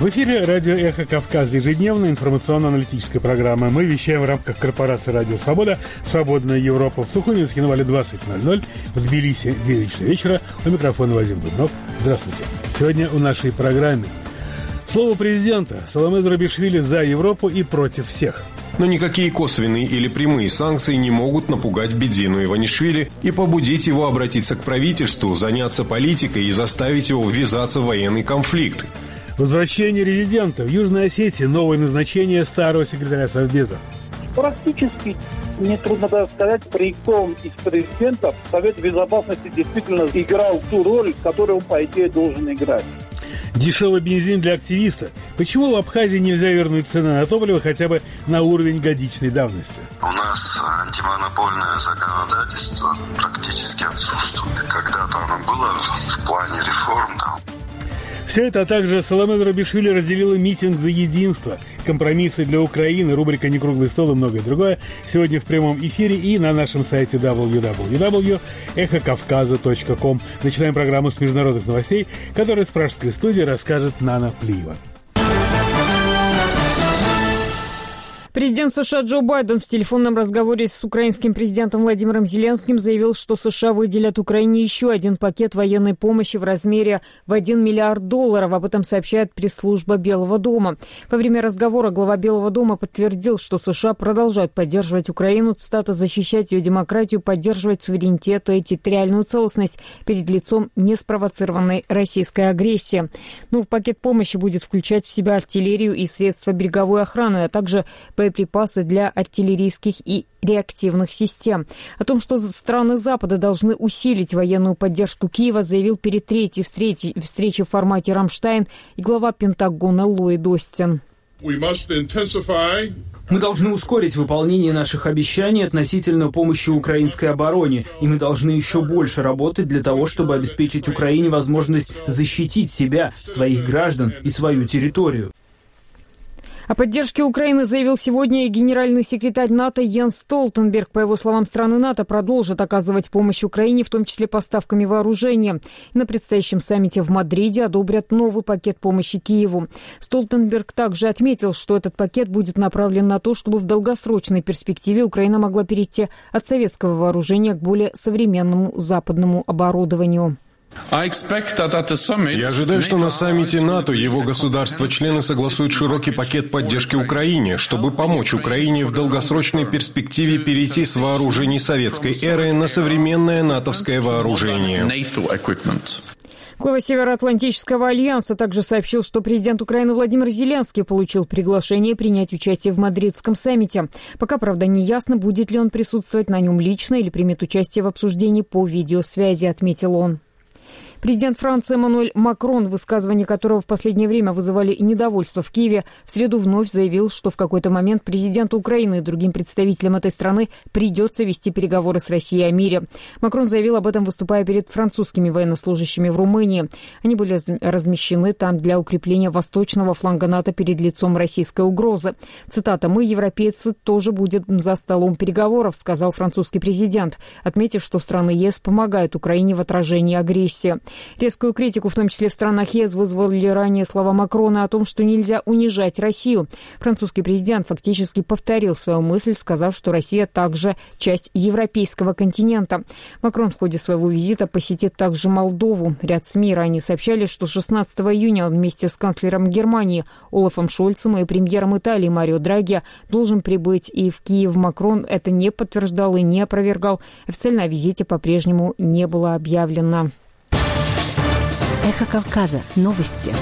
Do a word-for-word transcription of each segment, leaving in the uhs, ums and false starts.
В эфире радио «Эхо Кавказа», ежедневная информационно-аналитическая программа. Мы вещаем в рамках корпорации «Радио Свобода», «Свободная Европа». В Сухуминске на Вале двадцать ноль ноль, в Тбилиси девять часов вечера. У микрофона Вадим Дубнов. Здравствуйте. Сегодня в нашей программе слово президента. Саломе Зурабишвили за Европу и против всех. Но никакие косвенные или прямые санкции не могут напугать Бедзину Иванишвили и побудить его обратиться к правительству, заняться политикой и заставить его ввязаться в военный конфликт. Возвращение резидента в Южной Осетии, новое назначение старого секретаря Совбеза. Практически, мне трудно даже сказать, при ком из президентов Совет Безопасности действительно играл ту роль, которую он, по идее, должен играть. Дешевый бензин для активиста. Почему в Абхазии нельзя вернуть цены на топливо хотя бы на уровень годичной давности? У нас антимонопольное законодательство практически отсутствует. Когда-то оно было в плане реформ, да. Все это, а также Саломе Зурабишвили разделила митинг за единство, компромиссы для Украины, рубрика «Не круглый стол» и многое другое. Сегодня в прямом эфире и на нашем сайте дабл ю дабл ю дабл ю точка эхо кавказа точка ком. Начинаем программу с международных новостей, которую с пражской студии расскажет Нана Плиева. Президент США Джо Байден в телефонном разговоре с украинским президентом Владимиром Зеленским заявил, что США выделят Украине еще один пакет военной помощи в размере в один миллиард долларов. Об этом сообщает пресс-служба Белого дома. Во время разговора глава Белого дома подтвердил, что США продолжают поддерживать Украину, цитата, защищать ее демократию, поддерживать суверенитет и территориальную целостность перед лицом неспровоцированной российской агрессии. Ну, в пакет помощи будет включать в себя артиллерию и средства береговой охраны, а также боеприпасы для артиллерийских и реактивных систем. О том, что страны Запада должны усилить военную поддержку Киева, заявил перед третьей встречей, встречей в формате «Рамштайн» и глава Пентагона Ллойд Остин. Мы должны ускорить выполнение наших обещаний относительно помощи украинской обороне, и мы должны еще больше работать для того, чтобы обеспечить Украине возможность защитить себя, своих граждан и свою территорию. О поддержке Украины заявил сегодня и генеральный секретарь НАТО Йенс Столтенберг. По его словам, страны НАТО продолжат оказывать помощь Украине, в том числе поставками вооружения. И на предстоящем саммите в Мадриде одобрят новый пакет помощи Киеву. Столтенберг также отметил, что этот пакет будет направлен на то, чтобы в долгосрочной перспективе Украина могла перейти от советского вооружения к более современному западному оборудованию. Я ожидаю, что на саммите НАТО его государства-члены согласуют широкий пакет поддержки Украине, чтобы помочь Украине в долгосрочной перспективе перейти с вооружений советской эры на современное натовское вооружение. Глава Североатлантического альянса также сообщил, что президент Украины Владимир Зеленский получил приглашение принять участие в мадридском саммите. Пока, правда, не ясно, будет ли он присутствовать на нем лично или примет участие в обсуждении по видеосвязи, отметил он. Президент Франции Эммануэль Макрон, высказывания которого в последнее время вызывали недовольство в Киеве, в среду вновь заявил, что в какой-то момент президенту Украины и другим представителям этой страны придется вести переговоры с Россией о мире. Макрон заявил об этом, выступая перед французскими военнослужащими в Румынии. Они были размещены там для укрепления восточного фланга НАТО перед лицом российской угрозы. Цитата: «Мы, европейцы, тоже будем за столом переговоров», сказал французский президент, отметив, что страны ЕС помогают Украине в отражении агрессии. Резкую критику, в том числе в странах ЕС, вызвали ранее слова Макрона о том, что нельзя унижать Россию. Французский президент фактически повторил свою мысль, сказав, что Россия также часть европейского континента. Макрон в ходе своего визита посетит также Молдову. Ряд СМИ ранее сообщали, что шестнадцатого июня он вместе с канцлером Германии Олафом Шольцем и премьером Италии Марио Драги должен прибыть и в Киев. Макрон это не подтверждал и не опровергал. Официально о визите по-прежнему не было объявлено. Эхо Кавказа. Новости.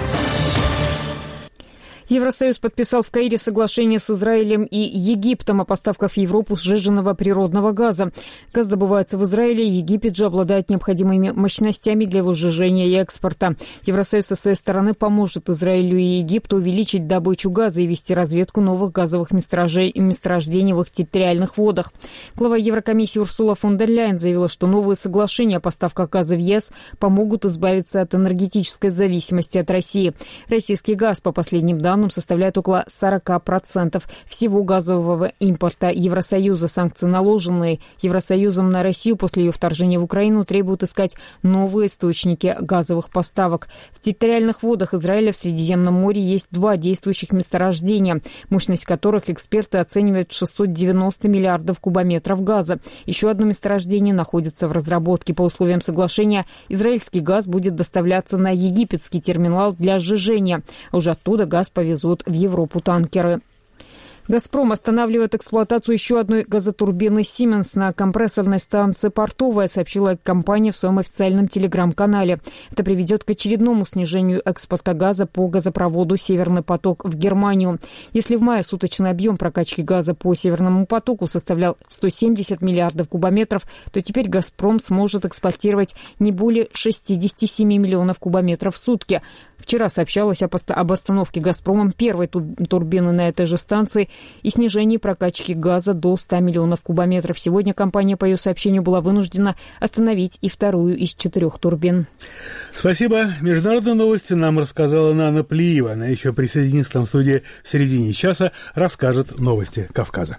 Евросоюз подписал в Каире соглашение с Израилем и Египтом о поставках в Европу сжиженного природного газа. Газ добывается в Израиле, Египет же обладает необходимыми мощностями для его сжижения и экспорта. Евросоюз со своей стороны поможет Израилю и Египту увеличить добычу газа и вести разведку новых газовых месторождений в их территориальных водах. Глава Еврокомиссии Урсула фон дер Ляйен заявила, что новые соглашения о поставках газа в ЕС помогут избавиться от энергетической зависимости от России. Российский газ, по последним данным, странам составляет около сорок процентов всего газового импорта Евросоюза. Санкции, наложенные Евросоюзом на Россию после ее вторжения в Украину, требуют искать новые источники газовых поставок. В территориальных водах Израиля в Средиземном море есть два действующих месторождения, мощность которых эксперты оценивают в шестьсот девяносто миллиардов кубометров газа. Еще одно месторождение находится в разработке. По условиям соглашения, израильский газ будет доставляться на египетский терминал для сжижения. Уже оттуда газ повезут в Европу танкеры. «Газпром» останавливает эксплуатацию еще одной газотурбины «Сименс» на компрессорной станции «Портовая», сообщила компания в своем официальном телеграм-канале. Это приведет к очередному снижению экспорта газа по газопроводу «Северный поток» в Германию. Если в мае суточный объем прокачки газа по «Северному потоку» составлял сто семьдесят миллиардов кубометров, то теперь «Газпром» сможет экспортировать не более шестьдесят семь миллионов кубометров в сутки. Вчера сообщалось об остановке «Газпромом» первой турбины на этой же станции и снижении прокачки газа до ста миллионов кубометров. Сегодня компания, по ее сообщению, была вынуждена остановить и вторую из четырех турбин. Спасибо. Международные новости нам рассказала Нана Плиева. Она еще присоединится к нам в студии в середине часа, расскажет новости Кавказа.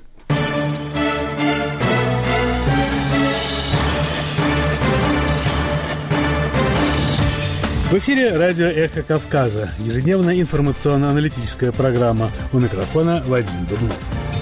В эфире радио «Эхо Кавказа». Ежедневная информационно-аналитическая программа. У микрофона Вадим Дубнов.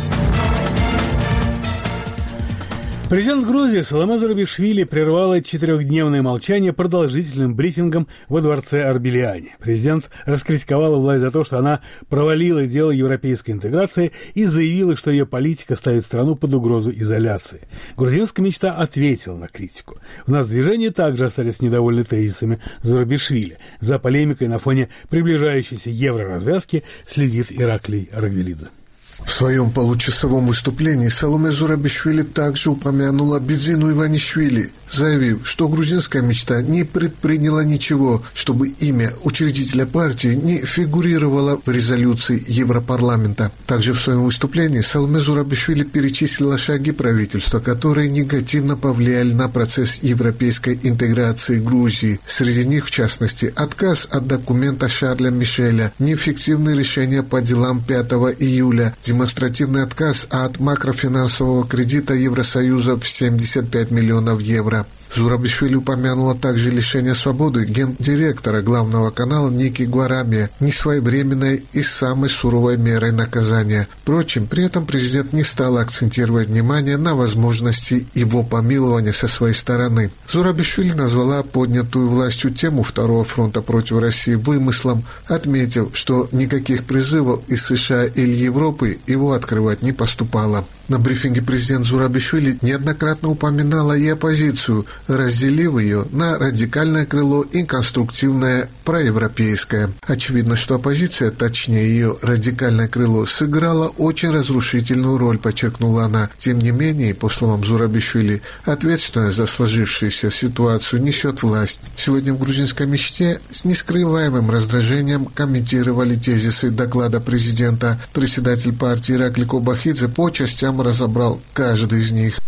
Президент Грузии Саломе Зурабишвили прервала четырехдневное молчание продолжительным брифингом во дворце Арбеляне. Президент раскритиковала власть за то, что она провалила дело европейской интеграции и заявила, что ее политика ставит страну под угрозу изоляции. Грузинская мечта ответила на критику. У нас в движении также остались недовольны тезисами Зурабишвили. За полемикой на фоне приближающейся евроразвязки следит Ираклий Рагвелидзе. В своем получасовом выступлении Саломе Зурабишвили также упомянула Бидзину Иванишвили, заявив, что грузинская мечта не предприняла ничего, чтобы имя учредителя партии не фигурировало в резолюции Европарламента. Также в своем выступлении Саломе Зурабишвили перечислила шаги правительства, которые негативно повлияли на процесс европейской интеграции Грузии. Среди них, в частности, отказ от документа Шарля Мишеля, неэффективные решения по делам пятого июля, демонстративный отказ от макрофинансового кредита Евросоюза в семьдесят пять миллионов евро. Зурабишвили упомянула также лишение свободы гендиректора главного канала Ники Гварамия, несвоевременной и самой суровой мерой наказания. Впрочем, при этом президент не стал акцентировать внимание на возможности его помилования со своей стороны. Зурабишвили назвала поднятую властью тему Второго фронта против России вымыслом, отметив, что никаких призывов из США или Европы его открывать не поступало. На брифинге президент Зурабишвили неоднократно упоминала и оппозицию, разделив ее на радикальное крыло и конструктивное проевропейское. Очевидно, что оппозиция, точнее ее радикальное крыло, сыграла очень разрушительную роль, подчеркнула она. Тем не менее, по словам Зурабишвили, ответственность за сложившуюся ситуацию несет власть. Сегодня в грузинской мечте с нескрываемым раздражением комментировали тезисы доклада президента. Председатель партии Ираклий Кобахидзе по частям разобрал каждый из них.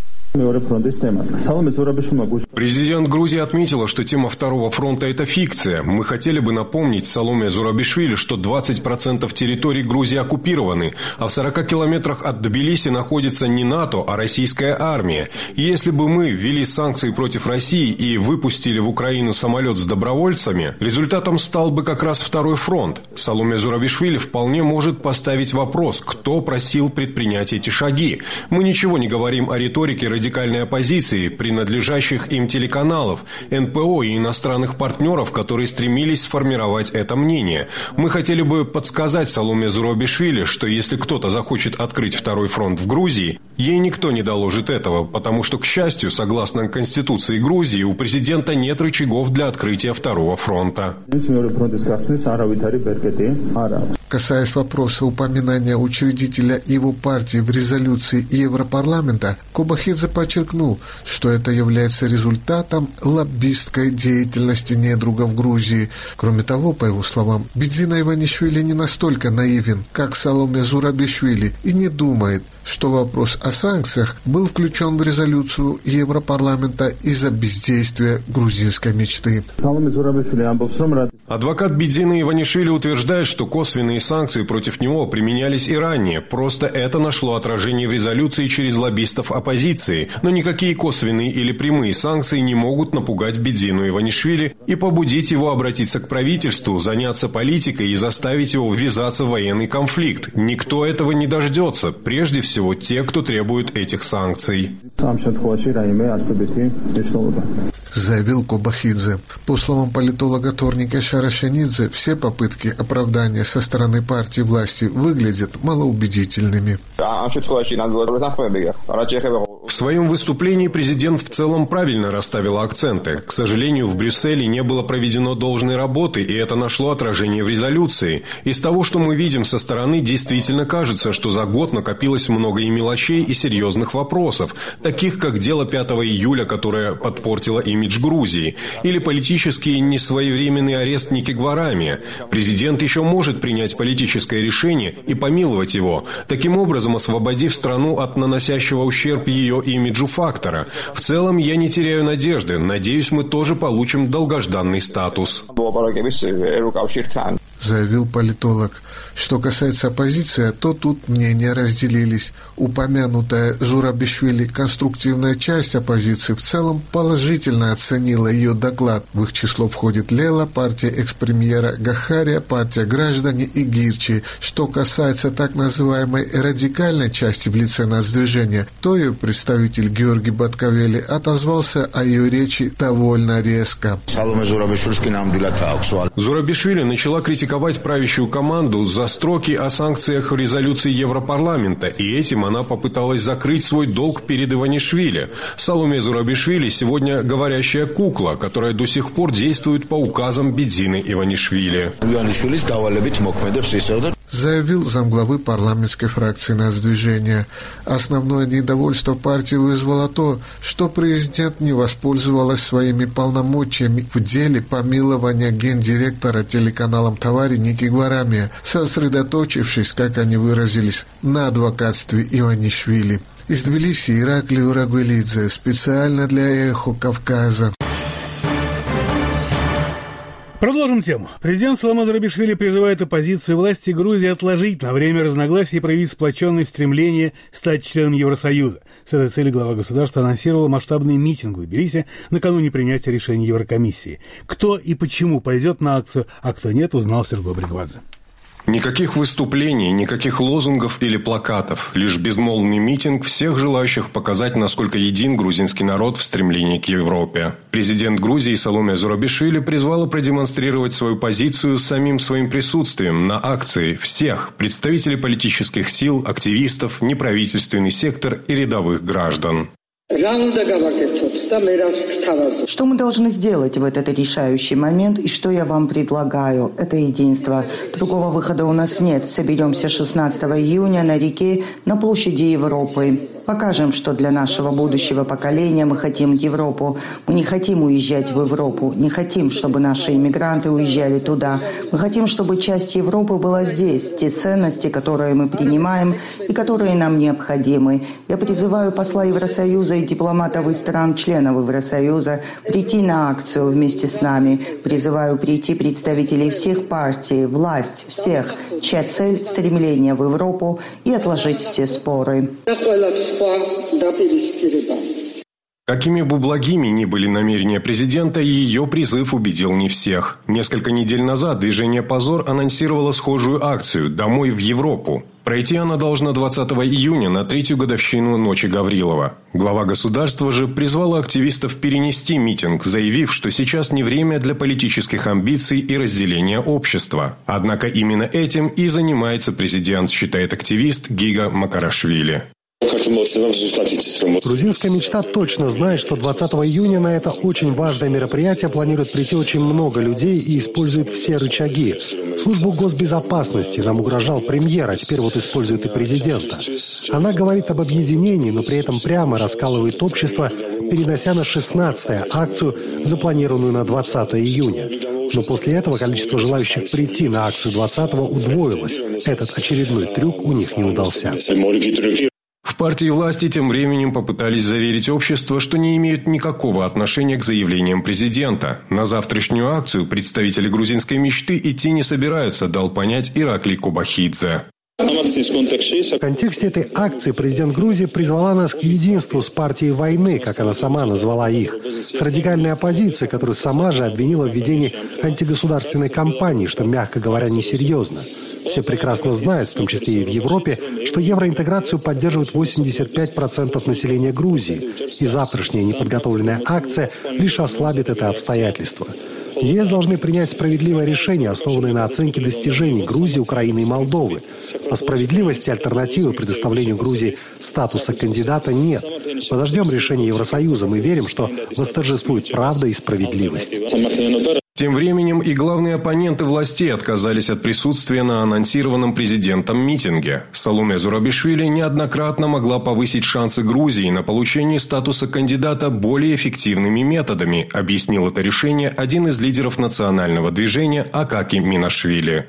Президент Грузии отметила, что тема Второго фронта – это фикция. Мы хотели бы напомнить Саломе Зурабишвили, что двадцать процентов территории Грузии оккупированы, а в сорока километрах от Тбилиси находится не НАТО, а российская армия. И если бы мы ввели санкции против России и выпустили в Украину самолет с добровольцами, результатом стал бы как раз Второй фронт. Саломе Зурабишвили вполне может поставить вопрос, кто просил предпринять эти шаги. Мы ничего не говорим о риторике радикальной оппозиции, принадлежащих им телеканалов, эн пэ о и иностранных партнеров, которые стремились сформировать это мнение. Мы хотели бы подсказать Саломе Зурабишвили, что если кто-то захочет открыть Второй фронт в Грузии, ей никто не доложит этого, потому что, к счастью, согласно Конституции Грузии, у президента нет рычагов для открытия Второго фронта. Касаясь вопроса упоминания учредителя его партии в резолюции Европарламента, Кобахидзе подчеркнул, что это является результатом лоббистской деятельности недругов Грузии. Кроме того, по его словам, Бидзина Иванишвили не настолько наивен, как Саломе Зурабишвили, и не думает, что вопрос о санкциях был включен в резолюцию Европарламента из-за бездействия грузинской мечты. Адвокат Бидзины Иванишвили утверждает, что косвенные санкции против него применялись и ранее. Просто это нашло отражение в резолюции через лоббистов оппозиции. Но никакие косвенные или прямые санкции не могут напугать Бидзину Иванишвили и побудить его обратиться к правительству, заняться политикой и заставить его ввязаться в военный конфликт. Никто этого не дождется. Прежде всего, те, кто требует этих санкций. Заявил Кобахидзе. По словам политолога Торника Шарашенидзе, все попытки оправдания со стороны партии власти выглядят малоубедительными. В своем выступлении президент в целом правильно расставил акценты. К сожалению, в Брюсселе не было проведено должной работы, и это нашло отражение в резолюции. Из того, что мы видим со стороны, действительно кажется, что за год накопилось много и мелочей, и серьезных вопросов, таких как дело пятого июля, которое подпортило имидж Грузии, или политический несвоевременный арест Ники Гварами. Президент еще может принять политическое решение и помиловать его, таким образом освободив страну от наносящего ущерб ее имиджу фактора. В целом, я не теряю надежды. Надеюсь, мы тоже получим долгожданный статус. Заявил политолог. Что касается оппозиции, то тут мнения разделились. Упомянутая Зурабишвили конструктивная часть оппозиции в целом положительно оценила ее доклад. В их число входит Лела, партия экс-премьера Гахария, партия «Граждане» и Гирчи. Что касается так называемой радикальной части в лице нацдвижения, то ее представитель Георгий Баткавели отозвался о ее речи довольно резко. Зурабишвили начала критиковать правящую команду за строки о санкциях в резолюции Европарламента, и этим она попыталась закрыть свой долг перед Иванишвили. Саломе Зурабишвили сегодня говорящая кукла, которая до сих пор действует по указам Бидзины Иванишвили. Заявил замглавы парламентской фракции нацдвижения. Основное недовольство партии вызвало то, что президент не воспользовалась своими полномочиями в деле помилования гендиректора телеканалом «Тавари» Ники Гварами, сосредоточившись, как они выразились, на адвокатстве Иванишвили. Из Тбилиси Ираклий Урагвелидзе, специально для «Эхо Кавказа». Продолжим тему. Президент Саломе Зурабишвили призывает оппозицию власти Грузии отложить на время разногласий и проявить сплоченное стремление стать членом Евросоюза. С этой целью глава государства анонсировал масштабный митинг в Тбилиси накануне принятия решения Еврокомиссии. Кто и почему пойдет на акцию, а кто нет, узнал Сергей Бригвадзе. Никаких выступлений, никаких лозунгов или плакатов, лишь безмолвный митинг всех желающих показать, насколько един грузинский народ в стремлении к Европе. Президент Грузии Саломе Зурабишвили призвала продемонстрировать свою позицию самим своим присутствием на акции всех представителей политических сил, активистов, неправительственный сектор и рядовых граждан. Что мы должны сделать в этот решающий момент и что я вам предлагаю? Это единство. Другого выхода у нас нет. Соберемся шестнадцатого июня на реке на площади Европы. Покажем, что для нашего будущего поколения мы хотим Европу. Мы не хотим уезжать в Европу. Не хотим, чтобы наши иммигранты уезжали туда. Мы хотим, чтобы часть Европы была здесь. Те ценности, которые мы принимаем и которые нам необходимы. Я призываю посла Евросоюза и дипломатов из стран-членов Евросоюза прийти на акцию вместе с нами. Призываю прийти представителей всех партий, власть, всех, чья цель – стремление в Европу и отложить все споры. Какими бы благими ни были намерения президента, ее призыв убедил не всех. Несколько недель назад движение «Позор» анонсировало схожую акцию «Домой в Европу». Пройти она должна двадцатого июня на третью годовщину Ночи Гаврилова. Глава государства же призвала активистов перенести митинг, заявив, что сейчас не время для политических амбиций и разделения общества. Однако именно этим и занимается президент, считает активист Гига Макарашвили. Грузинская мечта точно знает, что двадцатого июня на это очень важное мероприятие планирует прийти очень много людей и использует все рычаги. Службу госбезопасности нам угрожал премьер, а теперь вот использует и президента. Она говорит об объединении, но при этом прямо раскалывает общество, перенося на шестнадцатое акцию, запланированную на двадцатого июня. Но после этого количество желающих прийти на акцию двадцатого удвоилось. Этот очередной трюк у них не удался. В партии власти тем временем попытались заверить общество, что не имеют никакого отношения к заявлениям президента. На завтрашнюю акцию представители грузинской мечты идти не собираются, дал понять Ираклий Кобахидзе. В контексте этой акции президент Грузии призвала нас к единству с партией войны, как она сама назвала их, с радикальной оппозицией, которую сама же обвинила в ведении антигосударственной кампании, что, мягко говоря, несерьезно. Все прекрасно знают, в том числе и в Европе, что евроинтеграцию поддерживают восемьдесят пять процентов населения Грузии, и завтрашняя неподготовленная акция лишь ослабит это обстоятельство. ЕС должны принять справедливое решение, основанное на оценке достижений Грузии, Украины и Молдовы. По справедливости альтернативы предоставлению Грузии статуса кандидата нет. Подождем решения Евросоюза. Мы верим, что восторжествует правда и справедливость. Тем временем и главные оппоненты властей отказались от присутствия на анонсированном президентом митинге. Саломе Зурабишвили неоднократно могла повысить шансы Грузии на получение статуса кандидата более эффективными методами, объяснил это решение один из лидеров национального движения Акаки Минашвили.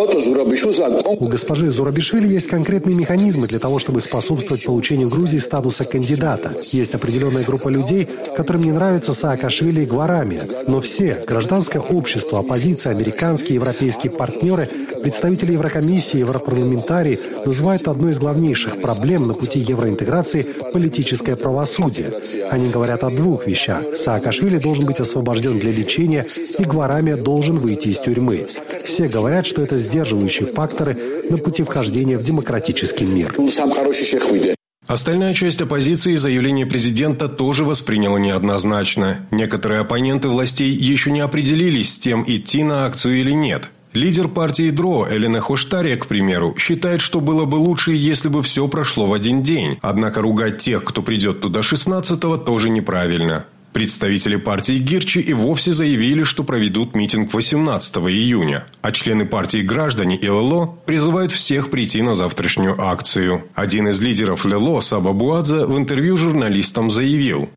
У госпожи Зурабишвили есть конкретные механизмы для того, чтобы способствовать получению Грузии статуса кандидата. Есть определенная группа людей, которым не нравится Саакашвили и Гварамия. Но все – гражданское общество, оппозиция, американские и европейские партнеры, представители Еврокомиссии, европарламентарии называют одной из главнейших проблем на пути евроинтеграции политическое правосудие. Они говорят о двух вещах. Саакашвили должен быть освобожден для лечения, и Гварамия должен выйти из тюрьмы. Все говорят, что это сдерживающие факторы на пути вхождения в демократический мир. Остальная часть оппозиции заявление президента тоже восприняла неоднозначно. Некоторые оппоненты властей еще не определились с тем, идти на акцию или нет. Лидер партии ДРО Элена Хоштария, к примеру, считает, что было бы лучше, если бы все прошло в один день. Однако ругать тех, кто придет туда шестнадцатого, тоже неправильно. Представители партии Гирчи и вовсе заявили, что проведут митинг восемнадцатого июня, а члены партии «Граждане» и ЛЛО призывают всех прийти на завтрашнюю акцию. Один из лидеров ЛЛО, Саба Буадзе, в интервью журналистам заявил: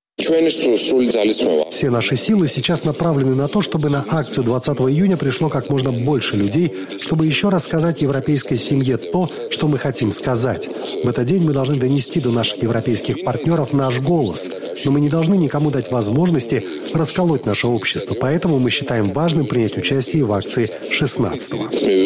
все наши силы сейчас направлены на то, чтобы на акцию двадцатого июня пришло как можно больше людей, чтобы еще раз сказать европейской семье то, что мы хотим сказать. В этот день мы должны донести до наших европейских партнеров наш голос. Но мы не должны никому дать возможности расколоть наше общество. Поэтому мы считаем важным принять участие в акции шестнадцатого.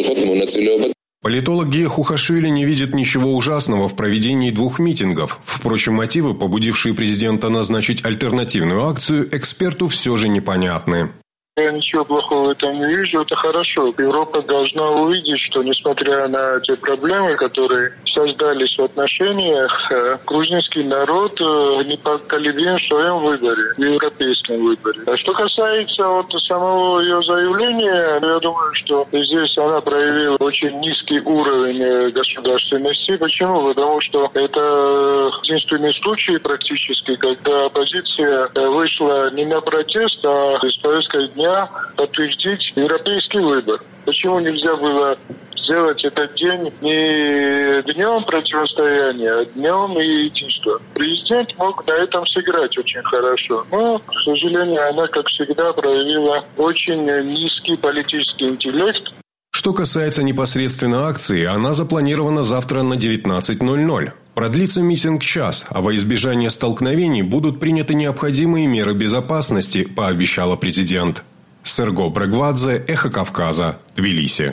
Политолог Гия Хухашвили не видит ничего ужасного в проведении двух митингов. Впрочем, мотивы, побудившие президента назначить альтернативную акцию, эксперту все же непонятны. Я ничего плохого в этом не вижу, это хорошо. Европа должна увидеть, что несмотря на те проблемы, которые создались в отношениях, грузинский народ непоколебим в своем выборе, в европейском выборе. А что касается вот самого ее заявления, я думаю, что здесь она проявила очень низкий уровень государственности. Почему? Потому что это единственный случай практически, когда оппозиция вышла не на протест, а с повесткой дня подтвердить европейский выбор. Почему нельзя было сделать этот день не днем противостояния, а днем единства? Президент мог на этом сыграть очень хорошо. Но, к сожалению, она, как всегда, проявила очень низкий политический интеллект. Что касается непосредственно акции, она запланирована завтра на девятнадцать ноль ноль. Продлится митинг час, а во избежание столкновений будут приняты необходимые меры безопасности, пообещала президент. Серго Брегвадзе, Эхо Кавказа, Тбилиси.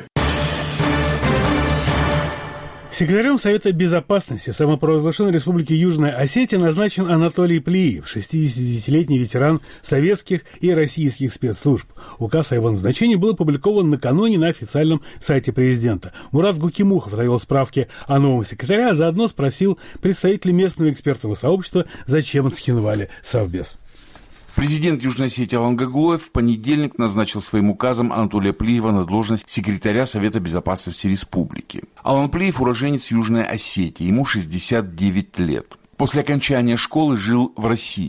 Секретарем Совета Безопасности самопровозглашенной Республики Южная Осетия назначен Анатолий Плиев, шестидесятидевятилетний ветеран советских и российских спецслужб. Указ о его назначении был опубликован накануне на официальном сайте президента. Мурат Гукимухов навел справки о новом секретаре, а заодно спросил представителей местного экспертного сообщества, зачем отскинували Совбез. Президент Южной Осетии Алан Гаглоев в понедельник назначил своим указом Анатолия Плиева на должность секретаря Совета Безопасности Республики. Алан Плиев – уроженец Южной Осетии, ему шестьдесят девять лет. После окончания школы жил в России.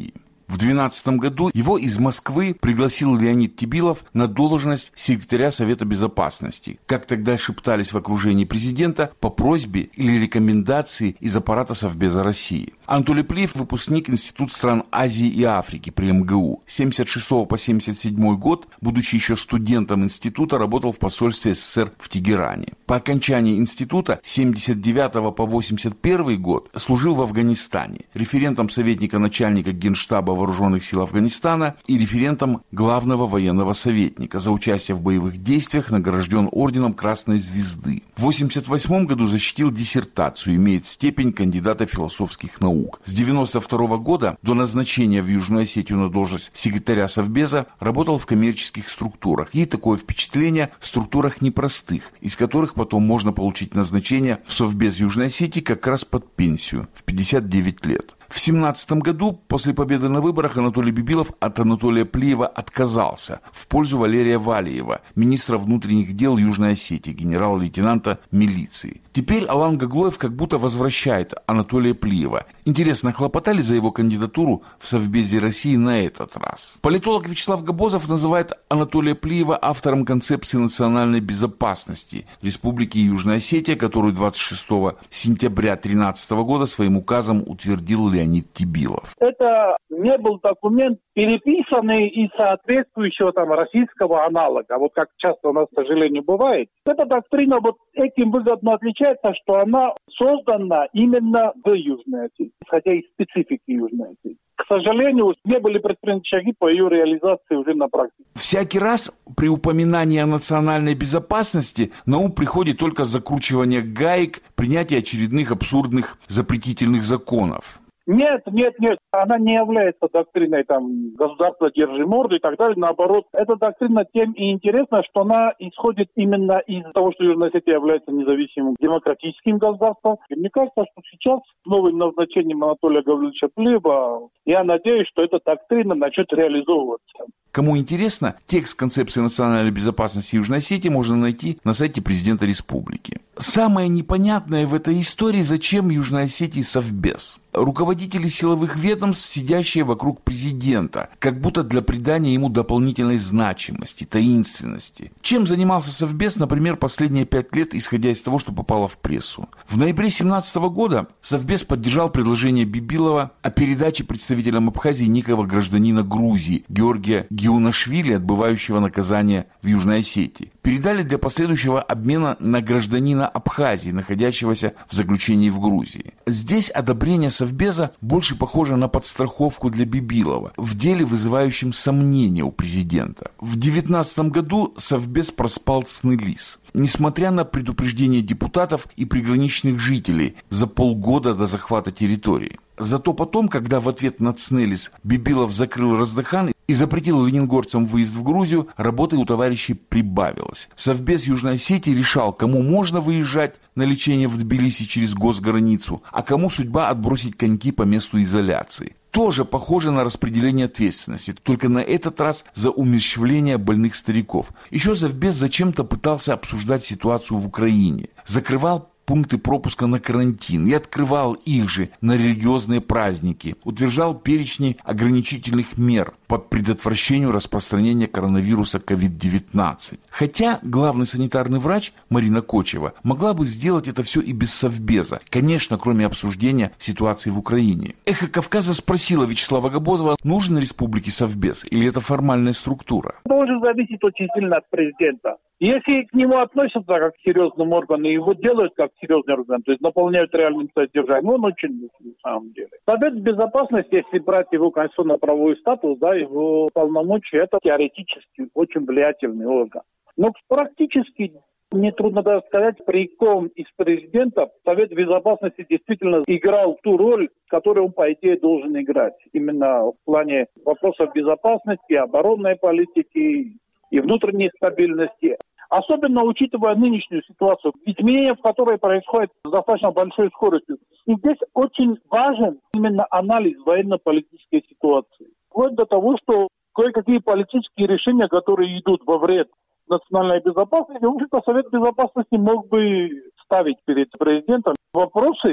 В две тысячи двенадцатом году его из Москвы пригласил Леонид Тибилов на должность секретаря Совета Безопасности, как тогда шептались в окружении президента, по просьбе или рекомендации из аппарата Совбеза России. Анатолий Плиев – выпускник Института стран Азии и Африки при эм гэ у. С семьдесят шестого по семьдесят седьмой год, будучи еще студентом института, работал в посольстве эс эс эс эр в Тегеране. По окончании института с семьдесят девятого по восемьдесят первый год служил в Афганистане, референтом советника начальника Генштаба Вооруженных сил Афганистана и референтом главного военного советника. За участие в боевых действиях награжден орденом Красной Звезды. В восемьдесят восьмом году защитил диссертацию, имеет степень кандидата философских наук. С девяносто второго года до назначения в Южную Осетию на должность секретаря Совбеза работал в коммерческих структурах. И такое впечатление – в структурах непростых, из которых потом можно получить назначение в Совбез Южной Осетии как раз под пенсию в пятьдесят девять лет. В семнадцатом году, после победы на выборах, Анатолий Бибилов от Анатолия Плиева отказался в пользу Валерия Валиева, министра внутренних дел Южной Осетии, генерал-лейтенанта милиции. Теперь Алан Гаглоев как будто возвращает Анатолия Плиева. Интересно, хлопотали за его кандидатуру в Совбезе России на этот раз? Политолог Вячеслав Габозов называет Анатолия Плиева автором концепции национальной безопасности Республики Южная Осетия, которую двадцать шестого сентября две тысячи тринадцатого года своим указом утвердил Леонид Тибилов. Это не был документ, переписанный из соответствующего там российского аналога. Вот как часто у нас, к сожалению, бывает. Эта доктрина вот этим выгодно отличается, что она создана именно в Южной Осетии, исходя из специфики Южной Осетии. К сожалению, не были предприняты шаги по ее реализации уже на практике. Всякий раз при упоминании о национальной безопасности на ум приходит только закручивание гаек, принятие очередных абсурдных запретительных законов. Нет, нет, нет, она не является доктриной там государства держи морду и так далее. Наоборот, эта доктрина тем и интересна, что она исходит именно из того, что Южная Осетия является независимым демократическим государством. И мне кажется, что сейчас с новым назначением Анатолия Гавриловича Плиева, я надеюсь, что эта доктрина начнет реализовываться. Кому интересно, текст концепции национальной безопасности Южной Осетии можно найти на сайте президента республики. Самое непонятное в этой истории, зачем Южной Осетии Совбез. Руководители силовых ведомств, сидящие вокруг президента, как будто для придания ему дополнительной значимости, таинственности. Чем занимался Совбез, например, последние пять лет, исходя из того, что попало в прессу? В ноябре две тысячи семнадцатого года Совбез поддержал предложение Бибилова о передаче представителям Абхазии некого гражданина Грузии, Георгия Геунашвили, отбывающего наказание в Южной Осетии. Передали для последующего обмена на гражданина Абхазии, находящегося в заключении в Грузии. Здесь одобрение Совбеза больше похоже на подстраховку для Бибилова, в деле, вызывающем сомнения у президента. В две тысячи девятнадцатом году Совбез проспал ЦНИЛИС. Несмотря на предупреждения депутатов и приграничных жителей за полгода до захвата территории. Зато потом, когда в ответ на ЦНИЛИС Бибилов закрыл Раздахан и запретил ленингорцам выезд в Грузию, работы у товарищей прибавилось. Совбез Южной Осетии решал, кому можно выезжать на лечение в Тбилиси через госграницу, а кому судьба отбросить коньки по месту изоляции. Тоже похоже на распределение ответственности, только на этот раз за умерщвление больных стариков. Еще Совбез зачем-то пытался обсуждать ситуацию в Украине. Закрывал пункты пропуска на карантин и открывал их же на религиозные праздники, утверждал перечни ограничительных мер по предотвращению распространения коронавируса ковид девятнадцать. Хотя главный санитарный врач Марина Кочева могла бы сделать это все и без Совбеза, конечно, кроме обсуждения ситуации в Украине. «Эхо Кавказа» спросила Вячеслава Габозова, нужен республике Совбез или это формальная структура? Это уже зависит очень сильно от президента. Если к нему относятся как к серьезному органу, и его делают как серьезный орган, то есть наполняют реальным содержанием, он очень нужен на самом деле. Совет Безопасности, если брать его конституционно-правовой статус, да, его полномочия, это теоретически очень влиятельный орган. Но практически, мне трудно даже сказать, при ком из президентов Совет Безопасности действительно играл ту роль, которую он, по идее, должен играть. Именно в плане вопросов безопасности, оборонной политики и внутренней стабильности. Особенно учитывая нынешнюю ситуацию, изменения в которой происходят с достаточно большой скоростью. И здесь очень важен именно анализ военно-политической ситуации. Вплоть до того, что кое-какие политические решения, которые идут во вред национальной безопасности, в общем-то, Совет Безопасности мог бы ставить перед президентом вопросы,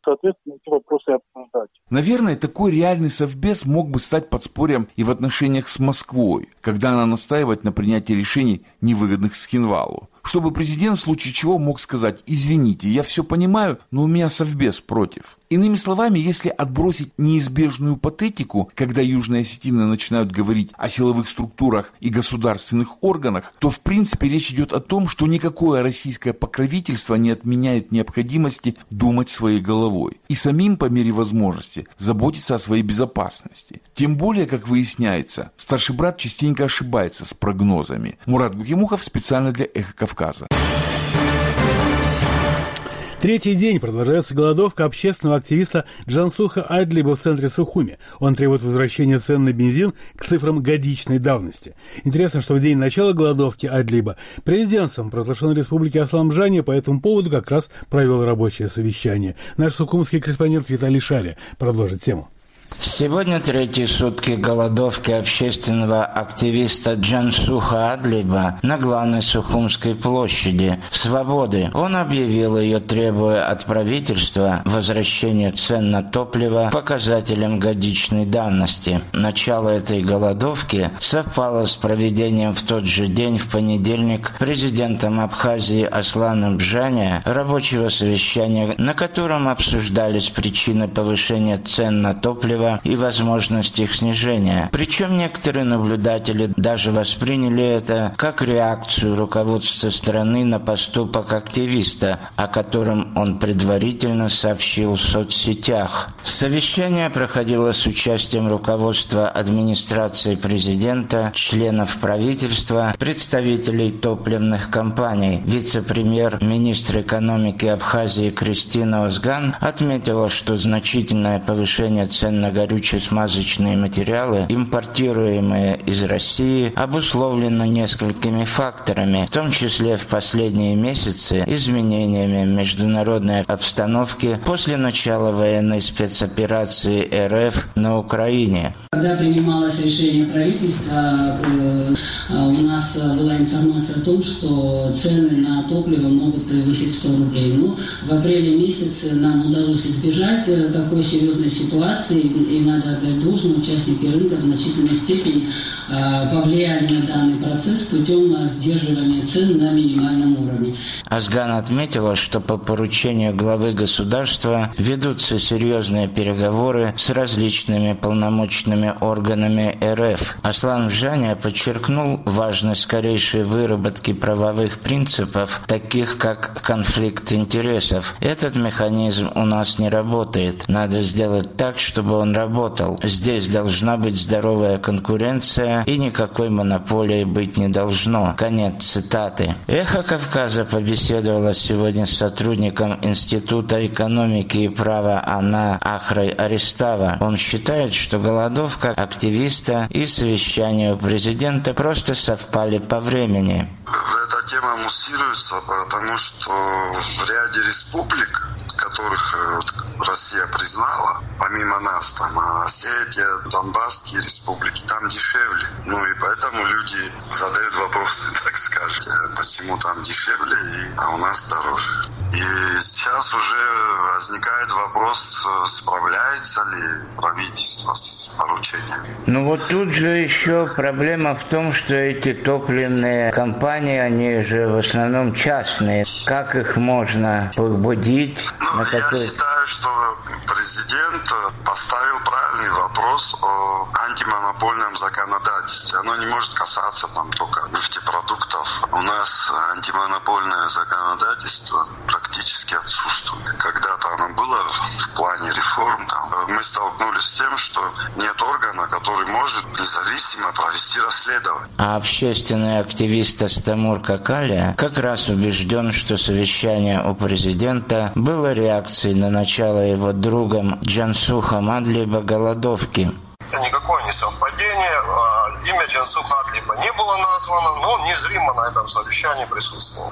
соответственно, эти вопросы обсуждать. Наверное, такой реальный совбез мог бы стать подспорьем и в отношениях с Москвой, когда она настаивает на принятии решений, невыгодных Цхинвалу. Чтобы президент в случае чего мог сказать: извините, я все понимаю, но у меня совбез против. Иными словами, если отбросить неизбежную патетику, когда южные осетины начинают говорить о силовых структурах и государственных органах, то в принципе речь идет о том, что никакое российское покровительство не отменяет необходимости думать своей головой и самим по мере возможности заботиться о своей безопасности. Тем более, как выясняется, старший брат частенько ошибается с прогнозами. Мурат Букимухов специально для «Эхо Кавказа». Третий день продолжается голодовка общественного активиста Джансуха Адлиба в центре Сухуми. Он требует возвращения цен на бензин к цифрам годичной давности. Интересно, что в день начала голодовки Адлиба президент самопровозглашенной республики Аслан Бжани по этому поводу как раз провел рабочее совещание. Наш сухумский корреспондент Виталий Шария продолжит тему. Сегодня третьи сутки голодовки общественного активиста Джансуха Адлиба на главной Сухумской площади «Свободы». Он объявил ее, требуя от правительства возвращения цен на топливо показателям годичной давности. Начало этой голодовки совпало с проведением в тот же день, в понедельник, президентом Абхазии Асланом Бжани рабочего совещания, на котором обсуждались причины повышения цен на топливо и возможность их снижения. Причем некоторые наблюдатели даже восприняли это как реакцию руководства страны на поступок активиста, о котором он предварительно сообщил в соцсетях. Совещание проходило с участием руководства администрации президента, членов правительства, представителей топливных компаний. Вице-премьер-министр экономики Абхазии Кристина Озган отметила, что значительное повышение цен на горюче-смазочные материалы, импортируемые из России, обусловлено несколькими факторами, в том числе в последние месяцы изменениями международной обстановки после начала военной спецоперации эр эф на Украине. Когда принималось решение правительства, у нас была информация о том, что цены на топливо могут превысить сто рублей. Но в апреле месяце нам удалось избежать такой серьезной ситуации. И надо отдать должное, участники рынка в значительной степени э, повлияли на данный процесс путем сдерживания цен на минимальном уровне. Озган отметила, что по поручению главы государства ведутся серьезные переговоры с различными полномочными органами эр эф. Аслан Бжани подчеркнул важность скорейшей выработки правовых принципов, таких как конфликт интересов. Этот механизм у нас не работает. Надо сделать так, чтобы он работал. Здесь должна быть здоровая конкуренция и никакой монополии быть не должно. Конец цитаты. «Эхо Кавказа» побеседовала сегодня с сотрудником Института экономики и права АНА Ахрой Аристава. Он считает, что голодовка активиста и совещание у президента просто совпали по времени. Эта тема муссируется, потому что в ряде республик, которых Россия признала, помимо нас, там Осетия, Донбасские республики, там дешевле. Ну и поэтому люди задают вопросы, так скажем, почему там дешевле, а у нас дороже. И сейчас уже возникает вопрос, справляется ли правительство с поручением. Ну вот тут же еще проблема в том, что эти топливные компании, они же в основном частные. Как их можно побудить? Ну, я какой... считаю, что президент поставил правильный вопрос о антимонопольном законодательстве. Оно не может касаться там только нефтепродуктов. У нас антимонопольное законодательство практически отсутствует. Когда-то оно было в плане реформ. Там. Мы столкнулись с тем, что нет органа, который может независимо провести расследование. А общественный активист Астамур Какалия как раз убежден, что совещание у президента было реакцией на начало его другом Джансухом Адлиба голодовки. Это никакое не совпадение. Имя Джансуха Адлиба не было названо, но он незримо на этом совещании присутствовал.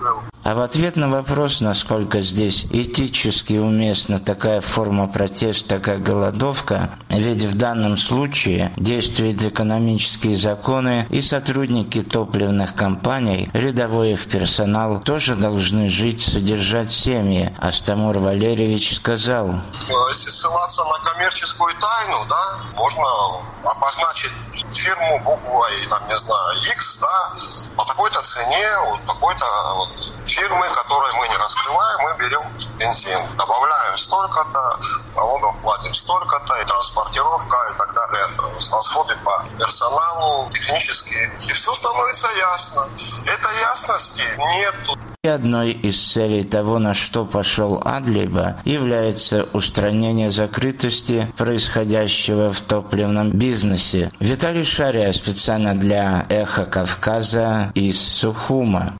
А в ответ на вопрос, насколько здесь этически уместна такая форма протеста, как голодовка, ведь в данном случае действуют экономические законы, и сотрудники топливных компаний, рядовой их персонал тоже должны жить, содержать семьи. Астамур Валерьевич сказал: если ссылаться на коммерческую тайну, да, можно обозначить фирму буквой, там, не знаю, X, да, по такой-то цене, вот такой-то вот фирмы, которые мы не раскрываем, мы берем бензин, добавляем столько-то, налогов платим столько-то, и транспортировка, и так далее, расходы по персоналу, технические, и все становится ясно. Этой ясности нету. И одной из целей того, на что пошел Адлиба, является устранение закрытости происходящего в топливном бизнесе. Виталий Шария специально для «Эхо Кавказа» из Сухума.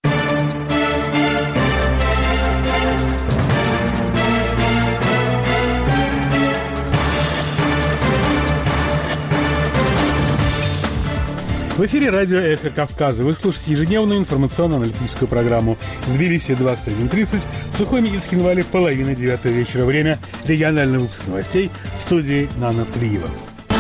В эфире радио «Эхо Кавказа». Вы слушаете ежедневную информационно-аналитическую программу Тбилиси двадцать один тридцать, Сухой Медицкий инвалид, половина девятого вечера. Время региональный выпуск новостей в студии Нана Плиева.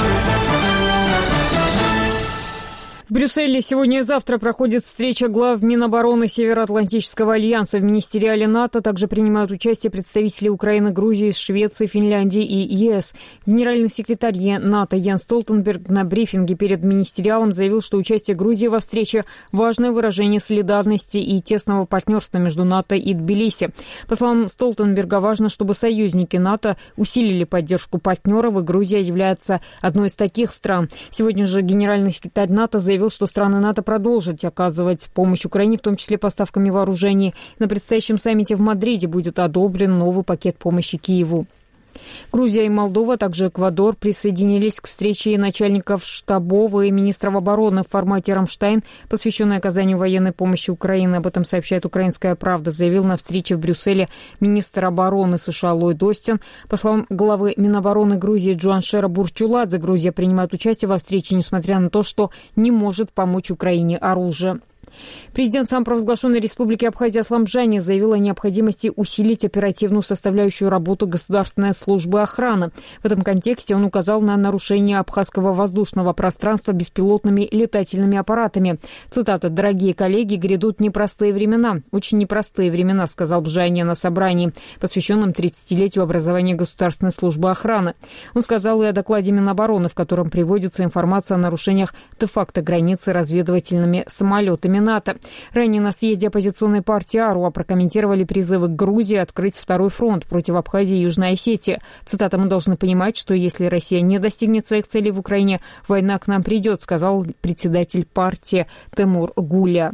В Брюсселе сегодня и завтра проходит встреча глав Минобороны Североатлантического альянса. В министериале НАТО также принимают участие представители Украины, Грузии, Швеции, Финляндии и ЕС. Генеральный секретарь НАТО Йенс Столтенберг на брифинге перед министериалом заявил, что участие Грузии во встрече – важное выражение солидарности и тесного партнерства между НАТО и Тбилиси. По словам Столтенберга, важно, чтобы союзники НАТО усилили поддержку партнеров, и Грузия является одной из таких стран. Сегодня же генеральный секретарь НАТО заявил, что страны НАТО продолжат оказывать помощь Украине, в том числе поставками вооружений. На предстоящем саммите в Мадриде будет одобрен новый пакет помощи Киеву. Грузия и Молдова, а также Эквадор присоединились к встрече начальников штабов и министров обороны в формате «Рамштайн», посвященной оказанию военной помощи Украине. Об этом сообщает «Украинская правда», заявил на встрече в Брюсселе министр обороны США Ллойд Остин. По словам главы Минобороны Грузии Джуаншера Бурчуладзе, Грузия принимает участие во встрече, несмотря на то, что не может помочь Украине оружием. Президент самопровозглашенной Республики Абхазия Аслам Джани заявил о необходимости усилить оперативную составляющую работу Государственной службы охраны. В этом контексте он указал на нарушение абхазского воздушного пространства беспилотными летательными аппаратами. Цитата: «Дорогие коллеги, грядут непростые времена. Очень непростые времена», сказал Джани на собрании, посвященном тридцатилетию образования Государственной службы охраны. Он сказал и о докладе Минобороны, в котором приводится информация о нарушениях де-факто границы разведывательными самолетами НАТО. Ранее на съезде оппозиционной партии АРУА прокомментировали призывы к Грузии открыть второй фронт против Абхазии и Южной Осетии. Цитата: «Мы должны понимать, что если Россия не достигнет своих целей в Украине, война к нам придет», сказал председатель партии Тимур Гуля.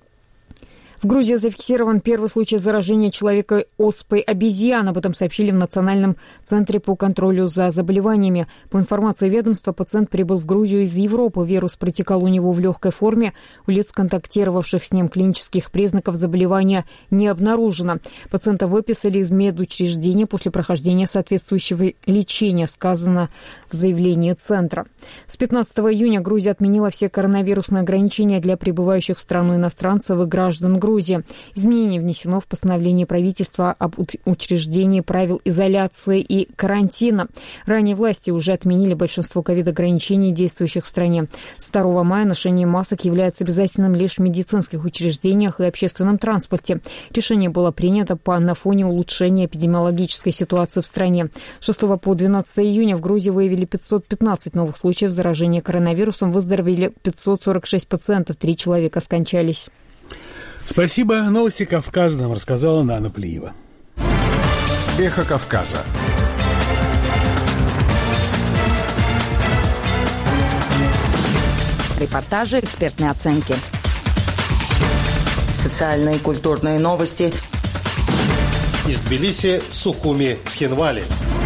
В Грузии зафиксирован первый случай заражения человека оспой обезьян. Об этом сообщили в Национальном центре по контролю за заболеваниями. По информации ведомства, пациент прибыл в Грузию из Европы. Вирус протекал у него в легкой форме. У лиц, контактировавших с ним, клинических признаков заболевания не обнаружено. Пациента выписали из медучреждения после прохождения соответствующего лечения, сказано в заявлении центра. С пятнадцатого июня Грузия отменила все коронавирусные ограничения для прибывающих в страну иностранцев и граждан Грузии. Грузии. Изменение внесено в постановление правительства об учреждении правил изоляции и карантина. Ранее власти уже отменили большинство ковид-ограничений, действующих в стране. С второго мая ношение масок является обязательным лишь в медицинских учреждениях и общественном транспорте. Решение было принято по, на фоне улучшения эпидемиологической ситуации в стране. С шестого по двенадцатое июня в Грузии выявили пятьсот пятнадцать новых случаев заражения коронавирусом, выздоровели пятьсот сорок шесть пациентов, три человека скончались. Спасибо. Новости Кавказа нам рассказала Нана Плиева. Эхо Кавказа. Репортажи, экспертные оценки. Социальные и культурные новости. Из Тбилиси, Сухуми, Цхинвали.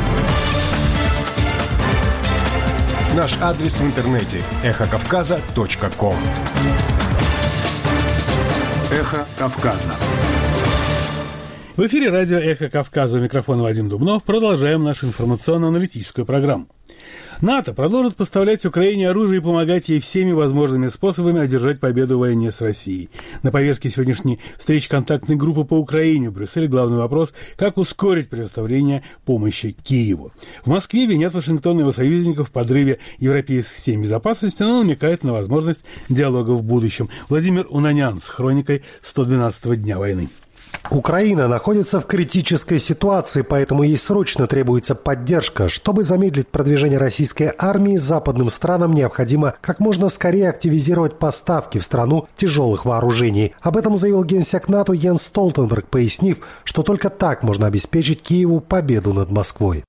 Наш адрес в интернете эхо кавказа точка ком. Эхо Кавказа. В эфире радио «Эхо Кавказа», у микрофона Вадим Дубнов. Продолжаем нашу информационно-аналитическую программу. НАТО продолжит поставлять Украине оружие и помогать ей всеми возможными способами одержать победу в войне с Россией. На повестке сегодняшней встречи контактной группы по Украине в Брюсселе главный вопрос – как ускорить предоставление помощи Киеву. В Москве винят Вашингтон и его союзников в подрыве европейских систем безопасности, но намекает на возможность диалога в будущем. Владимир Унанян с хроникой сто двенадцатого дня войны. Украина находится в критической ситуации, поэтому ей срочно требуется поддержка. Чтобы замедлить продвижение российской армии, западным странам необходимо как можно скорее активизировать поставки в страну тяжелых вооружений. Об этом заявил генсек НАТО Йенс Столтенберг, пояснив, что только так можно обеспечить Киеву победу над Москвой.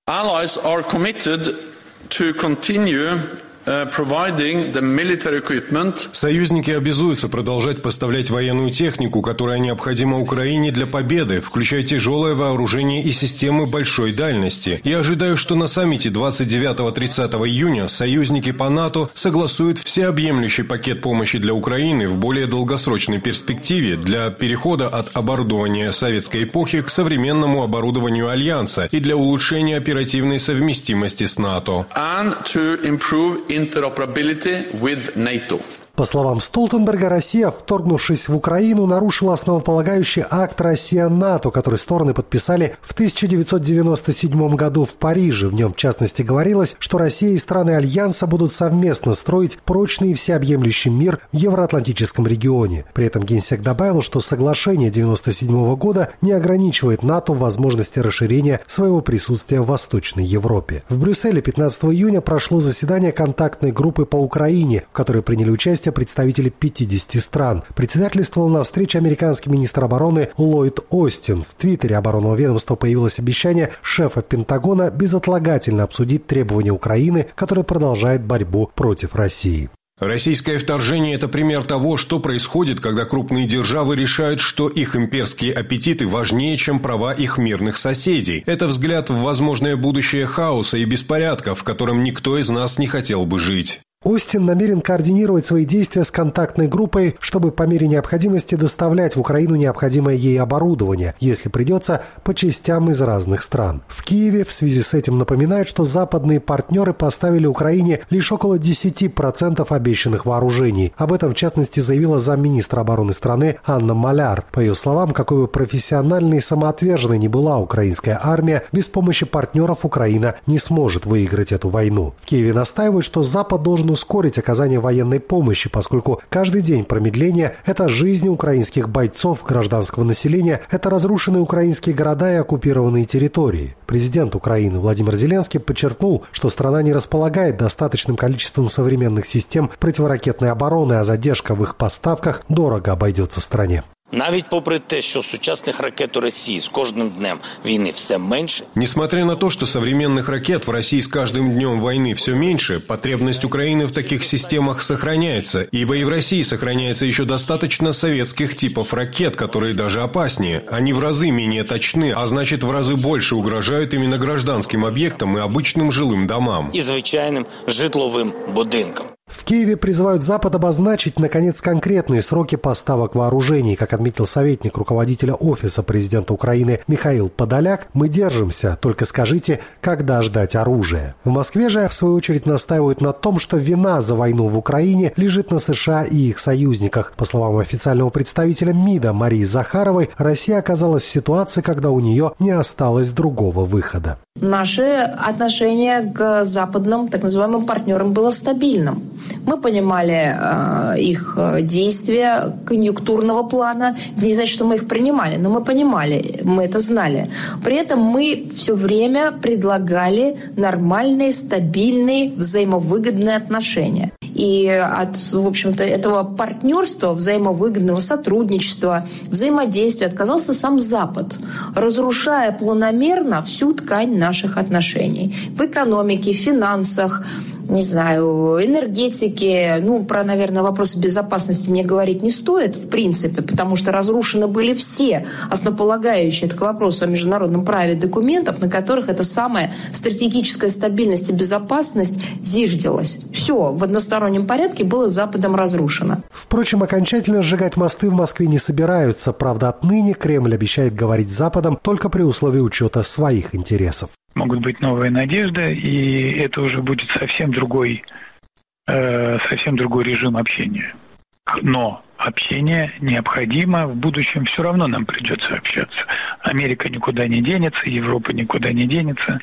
Союзники обязуются продолжать поставлять военную технику, которая необходима Украине для победы, включая тяжелое вооружение и системы большой дальности. Я ожидаю, что на саммите двадцать девятого-тридцатого июня союзники по НАТО согласуют всеобъемлющий пакет помощи для Украины в более долгосрочной перспективе для перехода от оборудования советской эпохи к современному оборудованию Альянса и для улучшения оперативной совместимости с НАТО. Interoperability with NATO. По словам Столтенберга, Россия, вторгнувшись в Украину, нарушила основополагающий акт Россия-НАТО, который стороны подписали в тысяча девятьсот девяносто седьмом году в Париже. В нем, в частности, говорилось, что Россия и страны Альянса будут совместно строить прочный и всеобъемлющий мир в Евроатлантическом регионе. При этом генсек добавил, что соглашение девяносто седьмого года не ограничивает НАТО в возможности расширения своего присутствия в Восточной Европе. В Брюсселе пятнадцатого июня прошло заседание контактной группы по Украине, в которой приняли участие представители пятидесяти стран. Председательствовал на встрече американский министр обороны Ллойд Остин. В твиттере оборонного ведомства появилось обещание шефа Пентагона безотлагательно обсудить требования Украины, которая продолжает борьбу против России. Российское вторжение – это пример того, что происходит, когда крупные державы решают, что их имперские аппетиты важнее, чем права их мирных соседей. Это взгляд в возможное будущее хаоса и беспорядка, в котором никто из нас не хотел бы жить. Остин намерен координировать свои действия с контактной группой, чтобы по мере необходимости доставлять в Украину необходимое ей оборудование, если придется, по частям из разных стран. В Киеве в связи с этим напоминают, что западные партнеры поставили Украине лишь около десяти процентов обещанных вооружений. Об этом, в частности, заявила замминистра обороны страны Анна Маляр. По ее словам, какой бы профессиональной и самоотверженной ни была украинская армия, без помощи партнеров Украина не сможет выиграть эту войну. В Киеве настаивают, что Запад должен ускорить оказание военной помощи, поскольку каждый день промедления – это жизни украинских бойцов, гражданского населения, это разрушенные украинские города и оккупированные территории. Президент Украины Владимир Зеленский подчеркнул, что страна не располагает достаточным количеством современных систем противоракетной обороны, а задержка в их поставках дорого обойдется стране. Навіть попри те, що сучасних ракет у Росії з кожним днем війни все менше. Несмотря на то, что современных ракет в России с каждым днем войны все меньше, потребность Украины в таких системах сохраняется, ибо и в России сохраняется еще достаточно советских типов ракет, которые даже опаснее. Они в разы менее точны, а значит в разы больше угрожают именно гражданским объектам и обычным жилым домам. И звичайным житловым будинкам. В Киеве призывают Запад обозначить, наконец, конкретные сроки поставок вооружений. Как отметил советник руководителя Офиса президента Украины Михаил Подоляк, мы держимся, только скажите, когда ждать оружия. В Москве же, в свою очередь, настаивают на том, что вина за войну в Украине лежит на США и их союзниках. По словам официального представителя МИДа Марии Захаровой, Россия оказалась в ситуации, когда у нее не осталось другого выхода. Наше отношение к западным, так называемым партнерам было стабильным. Мы понимали э, их действия конъюнктурного плана. Это не значит, что мы их принимали, но мы понимали, мы это знали. При этом мы все время предлагали нормальные, стабильные, взаимовыгодные отношения. И от, в общем-то, этого партнерства, взаимовыгодного сотрудничества, взаимодействия отказался сам Запад, разрушая планомерно всю ткань наших отношений в экономике, в финансах, не знаю, энергетики. Ну, про, наверное, вопросы безопасности мне говорить не стоит, в принципе, потому что разрушены были все основополагающие, это к вопросу о международном праве, документов, на которых эта самая стратегическая стабильность и безопасность зиждилась. Все в одностороннем порядке было Западом разрушено. Впрочем, окончательно сжигать мосты в Москве не собираются. Правда, отныне Кремль обещает говорить с Западом только при условии учета своих интересов. Могут быть новые надежды, и это уже будет совсем другой, э, совсем другой режим общения. Но общение необходимо, в будущем все равно нам придется общаться. Америка никуда не денется, Европа никуда не денется,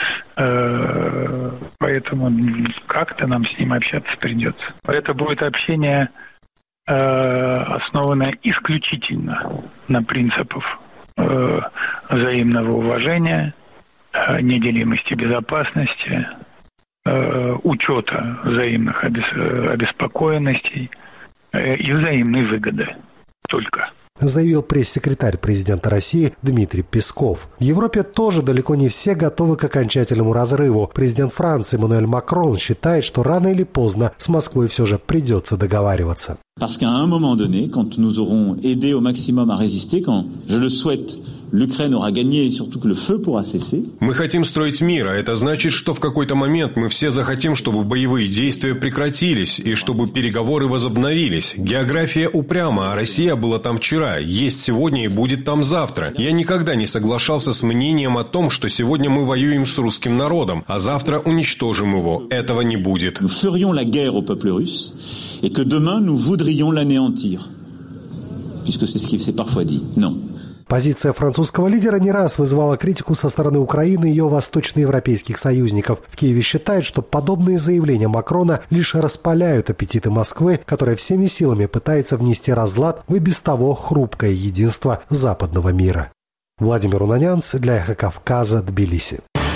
э, поэтому как-то нам с ним общаться придется. Это будет общение, э, основанное исключительно на принципах э, взаимного уважения, неделимости безопасности, э, учета взаимных обес- обеспокоенностей э, и взаимной выгоды только. Заявил пресс-секретарь президента России Дмитрий Песков. В Европе тоже далеко не все готовы к окончательному разрыву. Президент Франции Эммануэль Макрон считает, что рано или поздно с Москвой все же придется договариваться. Parce qu'à un moment donné, quand nous aurons aidé au maximum à résister, quand, je le souhaite, l'Ukraine aura gagné et surtout que le feu pourra cesser. Мы хотим строить мир, а это значит, что в какой-то момент мы все захотим, чтобы боевые действия прекратились и чтобы переговоры возобновились. География упряма, а Россия была там вчера, есть сегодня и будет там завтра. Я никогда не соглашался с мнением о том, что сегодня мы воюем с русским народом, а завтра уничтожим его. Этого не будет. Nous ferions la guerre au peuple russe et que demain nous voudrions l'anéantir. Puisque c'est ce qui s'est parfois dit. Non. Позиция французского лидера не раз вызывала критику со стороны Украины и ее восточноевропейских союзников. В Киеве считают, что подобные заявления Макрона лишь распаляют аппетиты Москвы, которая всеми силами пытается внести разлад в и без того хрупкое единство западного мира. Владимир Унанянц для «Эхо Кавказа», Тбилиси.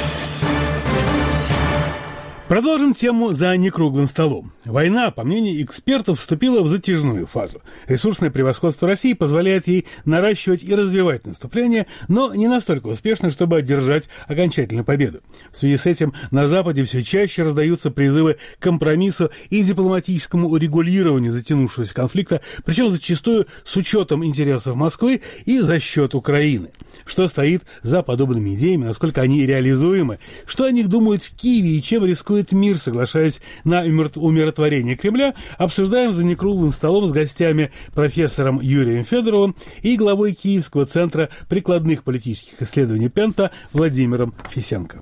Продолжим тему за некруглым столом. Война, по мнению экспертов, вступила в затяжную фазу. Ресурсное превосходство России позволяет ей наращивать и развивать наступление, но не настолько успешно, чтобы одержать окончательную победу. В связи с этим на Западе все чаще раздаются призывы к компромиссу и дипломатическому урегулированию затянувшегося конфликта, причем зачастую с учетом интересов Москвы и за счет Украины. Что стоит за подобными идеями, насколько они реализуемы, что о них думают в Киеве и чем рискуют мир, соглашаясь на умиротворение Кремля, обсуждаем за некруглым столом с гостями профессором Юрием Федоровым и главой Киевского центра прикладных политических исследований Пента Владимиром Фисенко.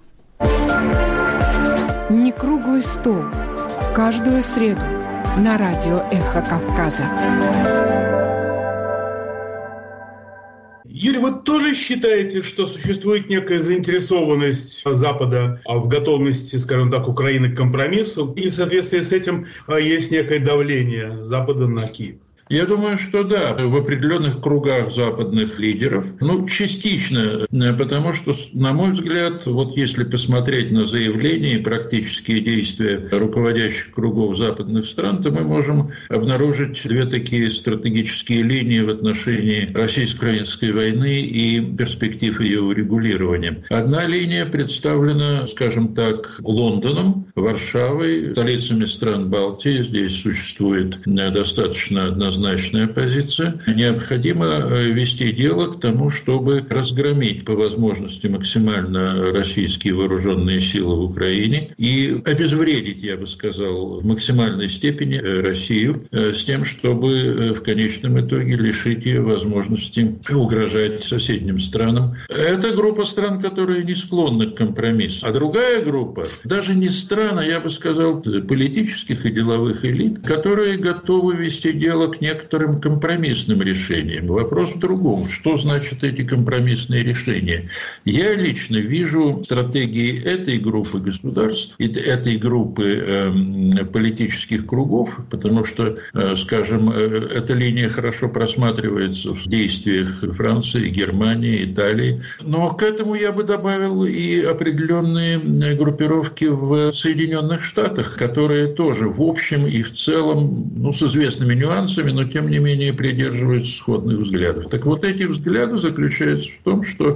Некруглый стол. Каждую среду на радио «Эхо Кавказа». Юрий, вы тоже считаете, что существует некая заинтересованность Запада в готовности, скажем так, Украины к компромиссу, и в соответствии с этим есть некое давление Запада на Киев? Я думаю, что да, в определенных кругах западных лидеров, ну, частично, потому что, на мой взгляд, вот если посмотреть на заявления и практические действия руководящих кругов западных стран, то мы можем обнаружить две такие стратегические линии в отношении российско-украинской войны и перспектив ее урегулирования. Одна линия представлена, скажем так, Лондоном, Варшавой, столицами стран Балтии. Здесь существует достаточно однозначно однозначная позиция. Необходимо вести дело к тому, чтобы разгромить по возможности максимально российские вооруженные силы в Украине и обезвредить, я бы сказал, в максимальной степени Россию с тем, чтобы в конечном итоге лишить ее возможности угрожать соседним странам. Это группа стран, которые не склонны к компромиссу. А другая группа, даже не стран, а я бы сказал, политических и деловых элит, которые готовы вести дело к некоторым компромиссным решениям. Вопрос в другом. Что значит эти компромиссные решения? Я лично вижу стратегии этой группы государств и этой группы э, политических кругов, потому что, э, скажем, э, эта линия хорошо просматривается в действиях Франции, Германии, Италии. Но к этому я бы добавил и определенные группировки в Соединенных Штатах, которые тоже в общем и в целом, ну, с известными нюансами, но тем не менее придерживаются сходных взглядов. Так вот, эти взгляды заключаются в том, что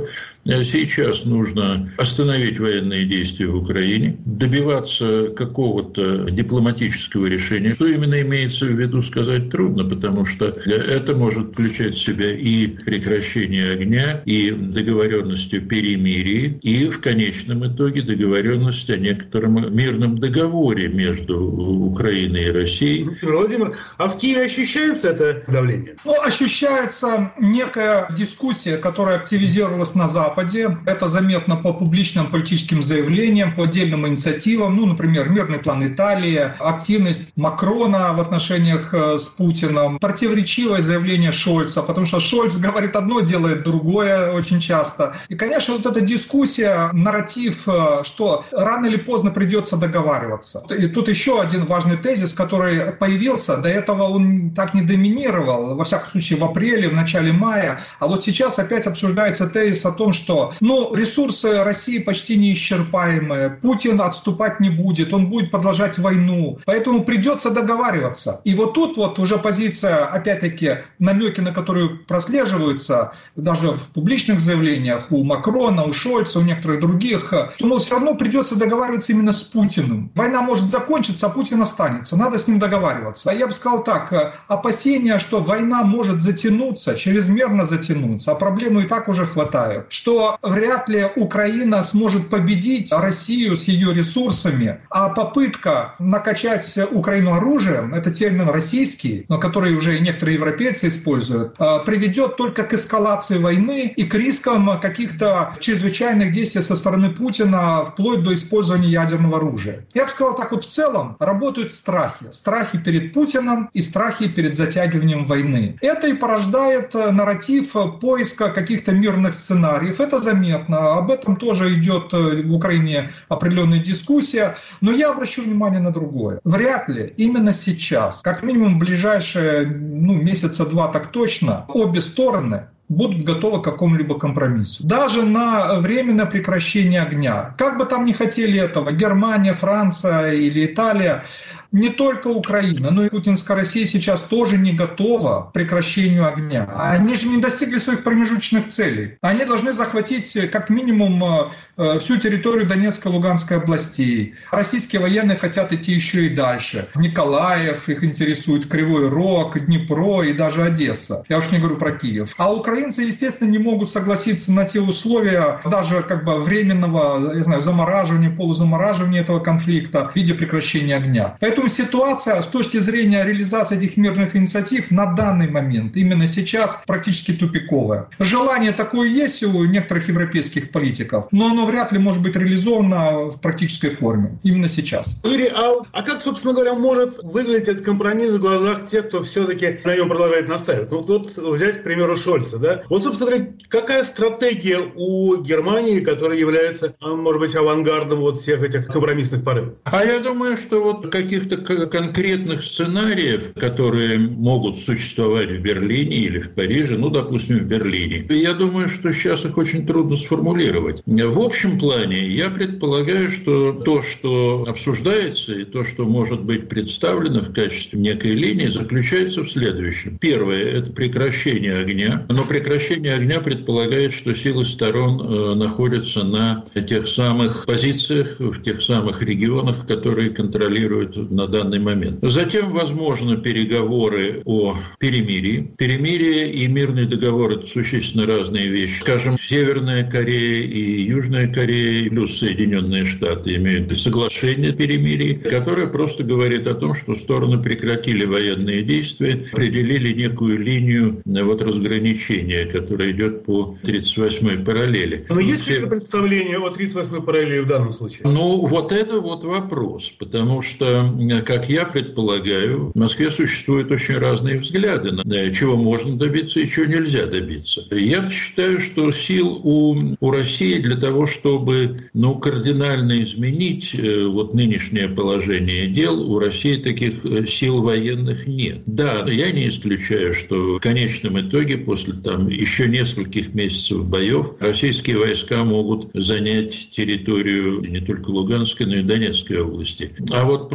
Сейчас нужно остановить военные действия в Украине, добиваться какого-то дипломатического решения. Что именно имеется в виду, сказать трудно, потому что это может включать в себя и прекращение огня, и договоренность о перемирии, и в конечном итоге договоренность о некотором мирном договоре между Украиной и Россией. Владимир, а в Киеве ощущается это давление? Ну, ощущается некая дискуссия, которая активизировалась на Западе. Это заметно по публичным политическим заявлениям, по отдельным инициативам. Ну, например, мирный план Италии, активность Макрона в отношениях с Путиным, противоречивое заявление Шольца, потому что Шольц говорит одно, делает другое очень часто. И, конечно, вот эта дискуссия, нарратив, что рано или поздно придется договариваться. И тут еще один важный тезис, который появился. До этого он так не доминировал, во всяком случае в апреле, в начале мая. А вот сейчас опять обсуждается тезис о том, что ну, ресурсы России почти неисчерпаемые, Путин отступать не будет, он будет продолжать войну, поэтому придется договариваться. И вот тут вот уже позиция, опять-таки, намеки на которую прослеживаются даже в публичных заявлениях у Макрона, у Шольца, у некоторых других, но все равно придется договариваться именно с Путиным. Война может закончиться, а Путин останется, надо с ним договариваться. Я бы сказал так, опасения, что война может затянуться, чрезмерно затянуться, а проблему и так уже хватает, что вряд ли Украина сможет победить Россию с ее ресурсами, а попытка накачать Украину оружием, это термин российский, но который уже некоторые европейцы используют, приведет только к эскалации войны и к рискам каких-то чрезвычайных действий со стороны Путина, вплоть до использования ядерного оружия. Я бы сказал так, вот в целом работают страхи. Страхи перед Путиным и страхи перед затягиванием войны. Это и порождает нарратив поиска каких-то мирных сценариев. Это заметно. Об этом тоже идет в Украине определенная дискуссия. Но я обращу внимание на другое. Вряд ли именно сейчас, как минимум в ближайшие ну, месяца два так точно, обе стороны будут готовы к какому-либо компромиссу. Даже на временное прекращение огня. Как бы там ни хотели этого, Германия, Франция или Италия, не только Украина, но и путинская Россия сейчас тоже не готова к прекращению огня. Они же не достигли своих промежуточных целей. Они должны захватить как минимум всю территорию Донецкой и Луганской областей. Российские военные хотят идти еще и дальше. Николаев, их интересует Кривой Рог, Днепро и даже Одесса. Я уж не говорю про Киев. А украинцы, естественно, не могут согласиться на те условия даже как бы временного, я знаю, замораживания, полузамораживания этого конфликта в виде прекращения огня. Поэтому Поэтому ситуация с точки зрения реализации этих мирных инициатив на данный момент, именно сейчас, практически тупиковая. Желание такое есть у некоторых европейских политиков, но оно вряд ли может быть реализовано в практической форме. Именно сейчас. Юрий, а, а как, собственно говоря, может выглядеть этот компромисс в глазах тех, кто все-таки на нем продолжает настаивать? Ну, вот взять, к примеру, Шольца, да? Вот, собственно говоря, какая стратегия у Германии, которая является, может быть, авангардом вот всех этих компромиссных порывов? А я думаю, что вот каких-то конкретных сценариев, которые могут существовать в Берлине или в Париже, ну, допустим, в Берлине, я думаю, что сейчас их очень трудно сформулировать. В общем плане я предполагаю, что то, что обсуждается и то, что может быть представлено в качестве некой линии, заключается в следующем. Первое – это прекращение огня, но прекращение огня предполагает, что силы сторон находятся на тех самых позициях, в тех самых регионах, которые контролируют на данный момент. Затем, возможно, переговоры о перемирии. Перемирие и мирный договор – это существенно разные вещи. Скажем, Северная Корея и Южная Корея, плюс Соединенные Штаты имеют соглашение о перемирии, которое просто говорит о том, что стороны прекратили военные действия, определили некую линию вот, разграничения, которая идет по тридцать восьмой параллели. Но есть ли это представление о тридцать восьмой параллели в данном случае? Ну, вот это вот вопрос, потому что, как я предполагаю, в Москве существуют очень разные взгляды на чего можно добиться и чего нельзя добиться. Я считаю, что сил у, у России для того, чтобы ну, кардинально изменить вот нынешнее положение дел, у России таких сил военных нет. Да, я не исключаю, что в конечном итоге, после там, еще нескольких месяцев боев, российские войска могут занять территорию не только Луганской, но и Донецкой области. А вот продвижение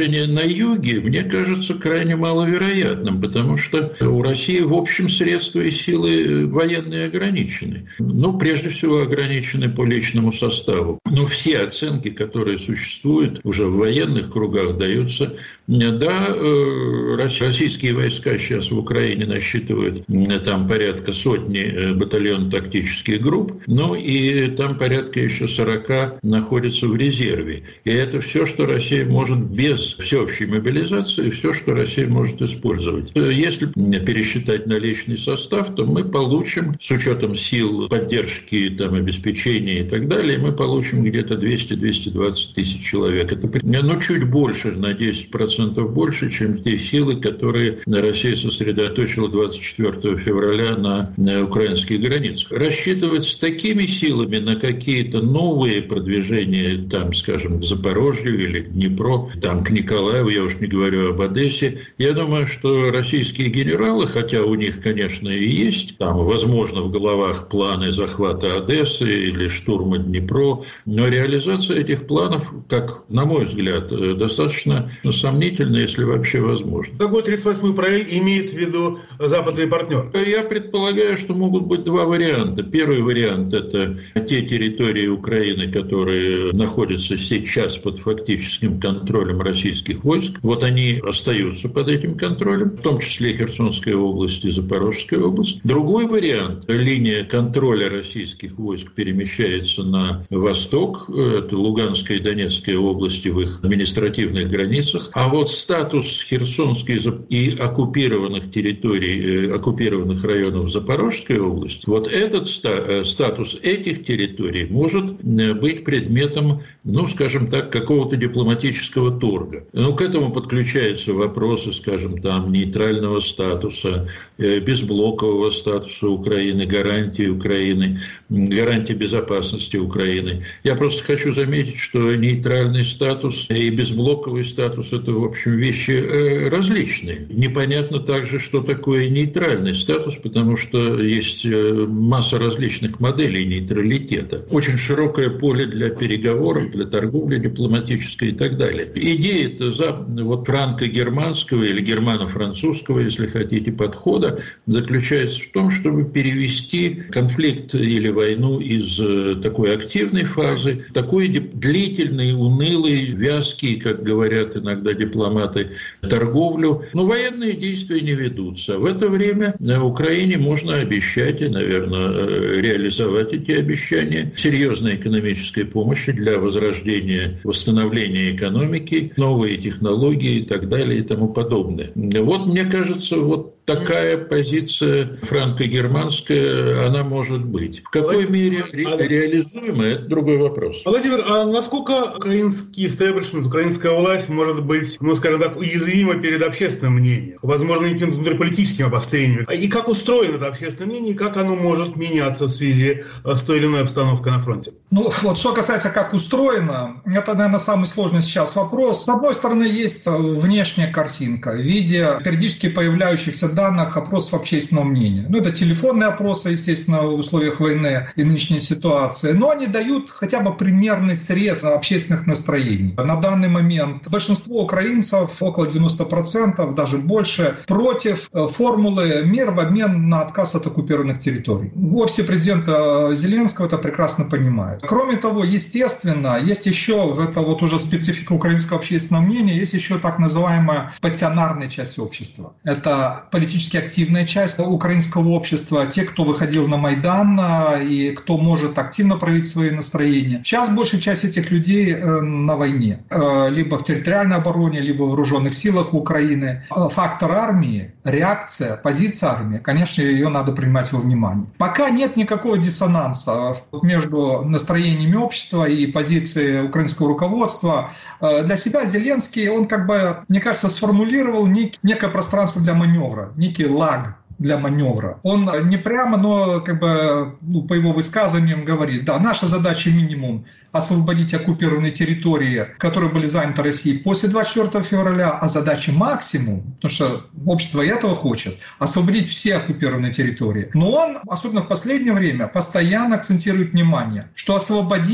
положение на юге, мне кажется, крайне маловероятным, потому что у России, в общем, средства и силы военные ограничены. Ну, прежде всего, ограничены по личному составу. Но все оценки, которые существуют уже в военных кругах, даются. Да, российские войска сейчас в Украине насчитывают там порядка сотни батальонно-тактических групп, ну и там порядка еще сорока находятся в резерве. И это все, что Россия может без всеобщей мобилизации, все, что Россия может использовать. Если пересчитать наличный состав, то мы получим, с учетом сил поддержки, там, обеспечения и так далее, мы получим где-то двести - двести двадцать тысяч человек. Это ну, чуть больше, на десять процентов больше, чем те силы, которые Россия сосредоточила двадцать четвёртого февраля на, на украинских границах. Рассчитывать с такими силами на какие-то новые продвижения, там, скажем, к Запорожью или к Днепру, там, к Николаеву, я уж не говорю об Одессе, я думаю, что российские генералы, хотя у них, конечно, и есть, там, возможно, в головах планы захвата Одессы или штурма Днепра, но реализация этих планов, как, на мой взгляд, достаточно сомнительна, если вообще возможно. Какой тридцать восьмой проект имеет в виду западный партнер? Я предполагаю, что могут быть два варианта. Первый вариант – это те территории Украины, которые находятся сейчас под фактическим контролем российских войск. Вот они остаются под этим контролем, в том числе Херсонская область и Запорожская область. Другой вариант – линия контроля российских войск перемещается на восток, это Луганская и Донецкая области в их административных границах. А вот статус Херсонской и оккупированных территорий, оккупированных районов Запорожской области, вот этот статус этих территорий может быть предметом, ну, скажем так, какого-то дипломатического торга. Ну, к этому подключаются вопросы, скажем, там, нейтрального статуса, безблокового статуса Украины, гарантии Украины, гарантии безопасности Украины. Я просто хочу заметить, что нейтральный статус и безблоковый статус – это, в общем, вещи различные. Непонятно также, что такое нейтральный статус, потому что есть масса различных моделей нейтралитета. Очень широкое поле для переговоров, для торговли дипломатической и так далее. Идея-то вот франко-германского или германо-французского, если хотите, подхода заключается в том, чтобы перевести конфликт или войну из такой активной фазы, такой длительной, унылой, вязкий, как говорят иногда дипломаты, торговлю. Но военные действия не ведутся. В это время Украине можно обещать и, наверное, реализовать эти обещания серьезной экономической помощи для возрождения, восстановления экономики, новые технологии и так далее и тому подобное. Вот, мне кажется, вот такая позиция франко-германская, она может быть. В какой Владимир, мере ре- реализуема, это другой вопрос. Владимир, а насколько украинский истеблишмент, украинская власть может быть, ну, скажем так, уязвима перед общественным мнением, возможно, каким-то внутриполитическим обострением? И как устроено это общественное мнение, и как оно может меняться в связи с той или иной обстановкой на фронте? Ну, вот что касается, как устроено, это, наверное, самый сложный сейчас вопрос. С одной стороны, есть внешняя картинка в виде периодически появляющихся данных опросов общественного мнения. Ну, это телефонные опросы, естественно, в условиях войны и нынешней ситуации, но они дают хотя бы примерный срез общественных настроений. На данный момент большинство украинцев, около девяносто процентов, даже больше, против формулы «мир в обмен на отказ от оккупированных территорий». Офис президента Зеленского это прекрасно понимает. Кроме того, естественно, есть еще, это вот уже специфика украинского общественного мнения, есть еще так называемая пассионарная часть общества. Это политически активная часть украинского общества, те, кто выходил на Майдан и кто может активно проявить свои настроения. Сейчас большая часть этих людей на войне, либо в территориальной обороне, либо в вооруженных силах Украины. Фактор армии, реакция, позиция армии, конечно, ее надо принимать во внимание. Пока нет никакого диссонанса между настроениями общества и позицией украинского руководства. Для себя Зеленский, он, как бы, мне кажется, сформулировал нек- некое пространство для маневра, некий лаг для маневра. Он не прямо, но, как бы, ну, по его высказываниям говорит, да, наша задача минимум освободить оккупированные территории, которые были заняты Россией после двадцать четвёртого февраля, а задача максимум, потому что общество этого хочет, освободить все оккупированные территории. Но он, особенно в последнее время, постоянно акцентирует внимание, что освободить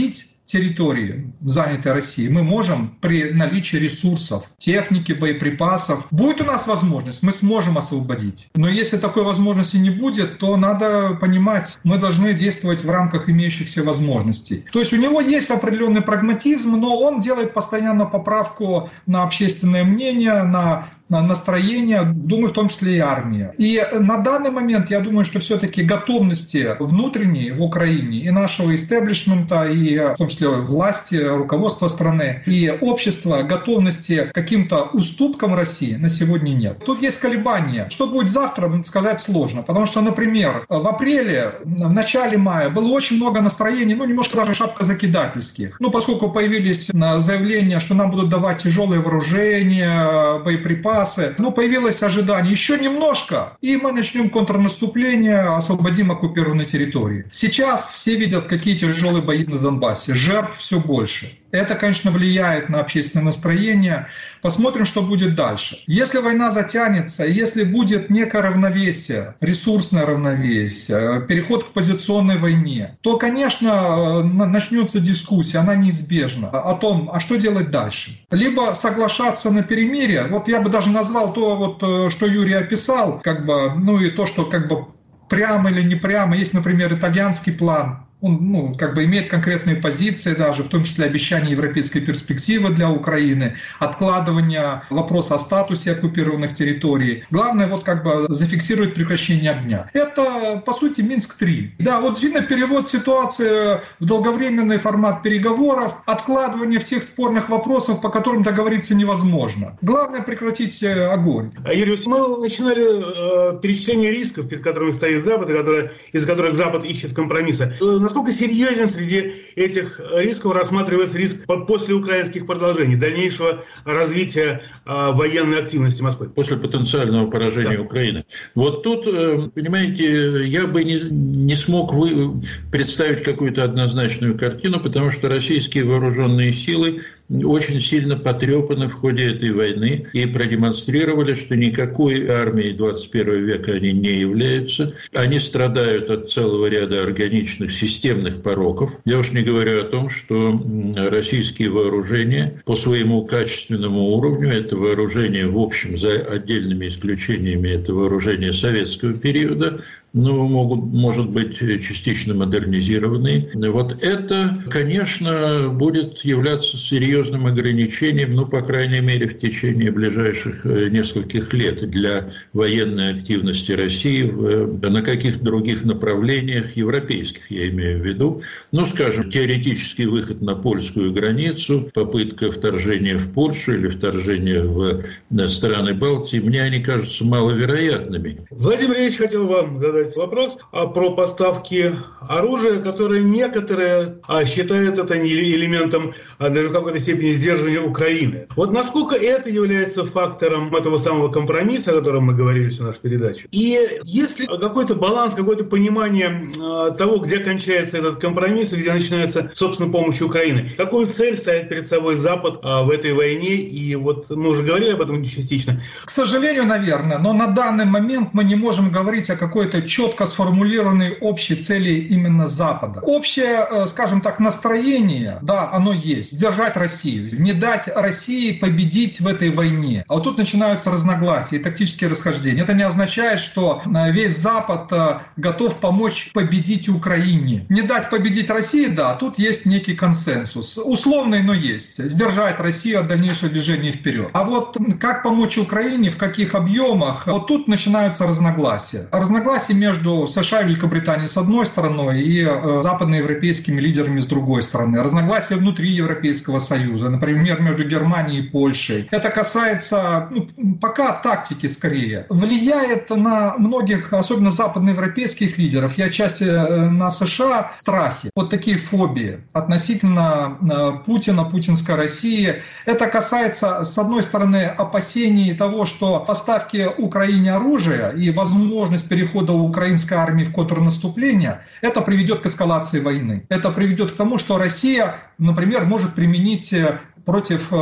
территории, занятой Россией, мы можем при наличии ресурсов, техники, боеприпасов. Будет у нас возможность, мы сможем освободить. Но если такой возможности не будет, то надо понимать, мы должны действовать в рамках имеющихся возможностей. То есть у него есть определенный прагматизм, но он делает постоянно поправку на общественное мнение, на настроение, думаю, в том числе и армия. И на данный момент, я думаю, что все-таки готовности внутренней в Украине и нашего истеблишмента, и в том числе власти, руководства страны, и общества, готовности к каким-то уступкам России на сегодня нет. Тут есть колебания. Что будет завтра, сказать сложно. Потому что, например, в апреле, в начале мая было очень много настроений, ну, немножко даже шапкозакидательских. Ну, поскольку появились заявления, что нам будут давать тяжелое вооружение, боеприпасы, ну, появилось ожидание еще немножко, и мы начнем контрнаступление, освободим оккупированные территории. Сейчас все видят, какие тяжелые бои на Донбассе, жертв все больше. Это, конечно, влияет на общественное настроение. Посмотрим, что будет дальше. Если война затянется, если будет некое равновесие, ресурсное равновесие, переход к позиционной войне, то, конечно, начнется дискуссия, она неизбежна, о том, а что делать дальше. Либо соглашаться на перемирие, вот я бы даже назвал то, вот, что Юрий описал, как бы, ну и то, что как бы прямо или не прямо, есть, например, итальянский план. Он, ну, как бы имеет конкретные позиции даже, в том числе обещание европейской перспективы для Украины, откладывание вопроса о статусе оккупированных территорий. Главное, вот как бы зафиксировать прекращение огня. Это, по сути, Минск-три. Да, вот видно перевод ситуации в долговременный формат переговоров, откладывание всех спорных вопросов, по которым договориться невозможно. Главное прекратить огонь. Юрий, мы начинали э, перечисление рисков, перед которыми стоит Запад, и которые, из которых Запад ищет компромисса. Насколько серьезен среди этих рисков рассматривается риск после украинских продолжений, дальнейшего развития э, военной активности Москвы? После потенциального поражения да. Украины. Вот тут, э, понимаете, я бы не, не смог вы, представить какую-то однозначную картину, потому что российские вооруженные силы очень сильно потрепаны в ходе этой войны и продемонстрировали, что никакой армией двадцать первого века они не являются. Они страдают от целого ряда органичных системных пороков. Я уж не говорю о том, что российские вооружения по своему качественному уровню, это вооружение, в общем, за отдельными исключениями, это вооружение советского периода, но могут, может быть, частично модернизированные. Вот это, конечно, будет являться серьезным ограничением, ну, по крайней мере, в течение ближайших нескольких лет для военной активности России на каких-то других направлениях, европейских, я имею в виду. Ну, скажем, теоретический выход на польскую границу, попытка вторжения в Польшу или вторжения в страны Балтии, мне они кажутся маловероятными. Владимир Ильич, хотел вам задать вопрос про поставки оружия, которые некоторые считают это элементом даже в какой-то степени сдерживания Украины. Вот насколько это является фактором этого самого компромисса, о котором мы говорили в нашей передаче? И есть ли какой-то баланс, какое-то понимание того, где кончается этот компромисс и где начинается, собственно, помощь Украины? Какую цель ставит перед собой Запад в этой войне? И вот мы уже говорили об этом частично. К сожалению, наверное, но на данный момент мы не можем говорить о какой-то четко сформулированной общей цели именно Запада. Общее, скажем так, настроение, да, оно есть. Сдержать Россию, не дать России победить в этой войне. А вот тут начинаются разногласия и тактические расхождения. Это не означает, что весь Запад готов помочь победить Украине. Не дать победить России, да, тут есть некий консенсус. Условный, но есть. Сдержать Россию от дальнейшего движения вперед. А вот как помочь Украине, в каких объемах, вот тут начинаются разногласия. Разногласия между США и Великобританией с одной стороны и западноевропейскими лидерами с другой стороны. Разногласия внутри Европейского Союза, например, между Германией и Польшей. Это касается, ну, пока тактики скорее. Влияет на многих, особенно западноевропейских лидеров, и отчасти на США, страхи. Вот такие фобии относительно Путина, путинской России. Это касается, с одной стороны, опасений того, что поставки Украине оружия и возможность перехода украинской армии в контрнаступление, это приведет к эскалации войны. Это приведет к тому, что Россия, например, может применить против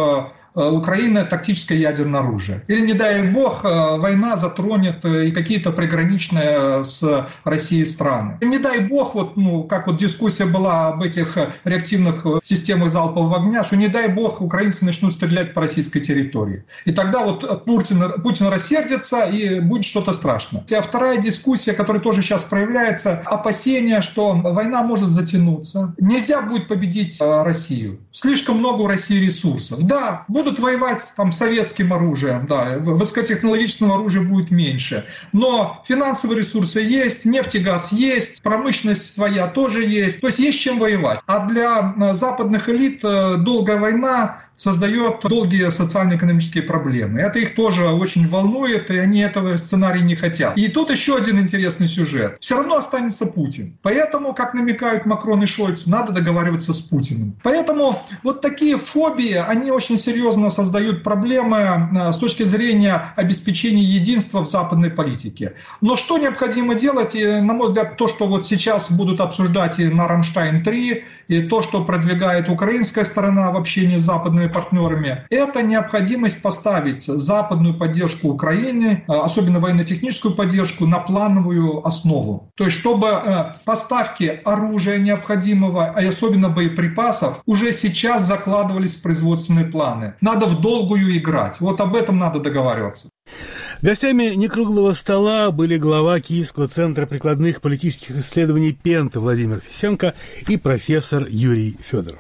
Украина тактическое ядерное оружие. Или, не дай бог, война затронет и какие-то приграничные с Россией страны. И не дай бог, вот, ну, как вот дискуссия была об этих реактивных системах залпового огня, что не дай бог украинцы начнут стрелять по российской территории. И тогда вот Путин, Путин рассердится и будет что-то страшное. А вторая дискуссия, которая тоже сейчас проявляется, опасение, что война может затянуться. Нельзя будет победить Россию. Слишком много у России ресурсов. Да, будут воевать там советским оружием, да, высокотехнологичного оружия будет меньше. Но финансовые ресурсы есть, нефть и газ есть, промышленность своя тоже есть. То есть есть чем воевать. А для западных элит долгая война создает долгие социально-экономические проблемы. Это их тоже очень волнует, и они этого сценария не хотят. И тут еще один интересный сюжет. Все равно останется Путин. Поэтому, как намекают Макрон и Шольц, надо договариваться с Путиным. Поэтому вот такие фобии, они очень серьезно создают проблемы с точки зрения обеспечения единства в западной политике. Но что необходимо делать, и, на мой взгляд, то, что вот сейчас будут обсуждать и на Рамштайн три, и то, что продвигает украинская сторона в общении с западными партнерами, это необходимость поставить западную поддержку Украины, особенно военно-техническую поддержку, на плановую основу. То есть, чтобы поставки оружия необходимого, а особенно боеприпасов, уже сейчас закладывались в производственные планы. Надо в долгую играть. Вот об этом надо договариваться. Гостями некруглого стола были глава Киевского центра прикладных политических исследований Пента Владимир Фисенко и профессор Юрий Федоров.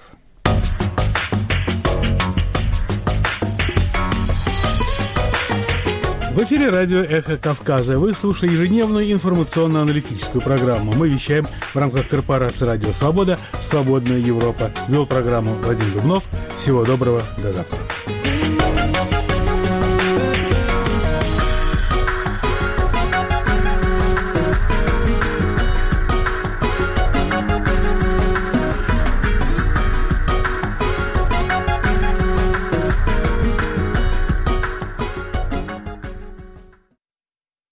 В эфире радио «Эхо Кавказа». Вы слушали ежедневную информационно-аналитическую программу. Мы вещаем в рамках корпорации «Радио Свобода», «Свободная Европа». Вел программу Вадим Дубнов. Всего доброго. До завтра.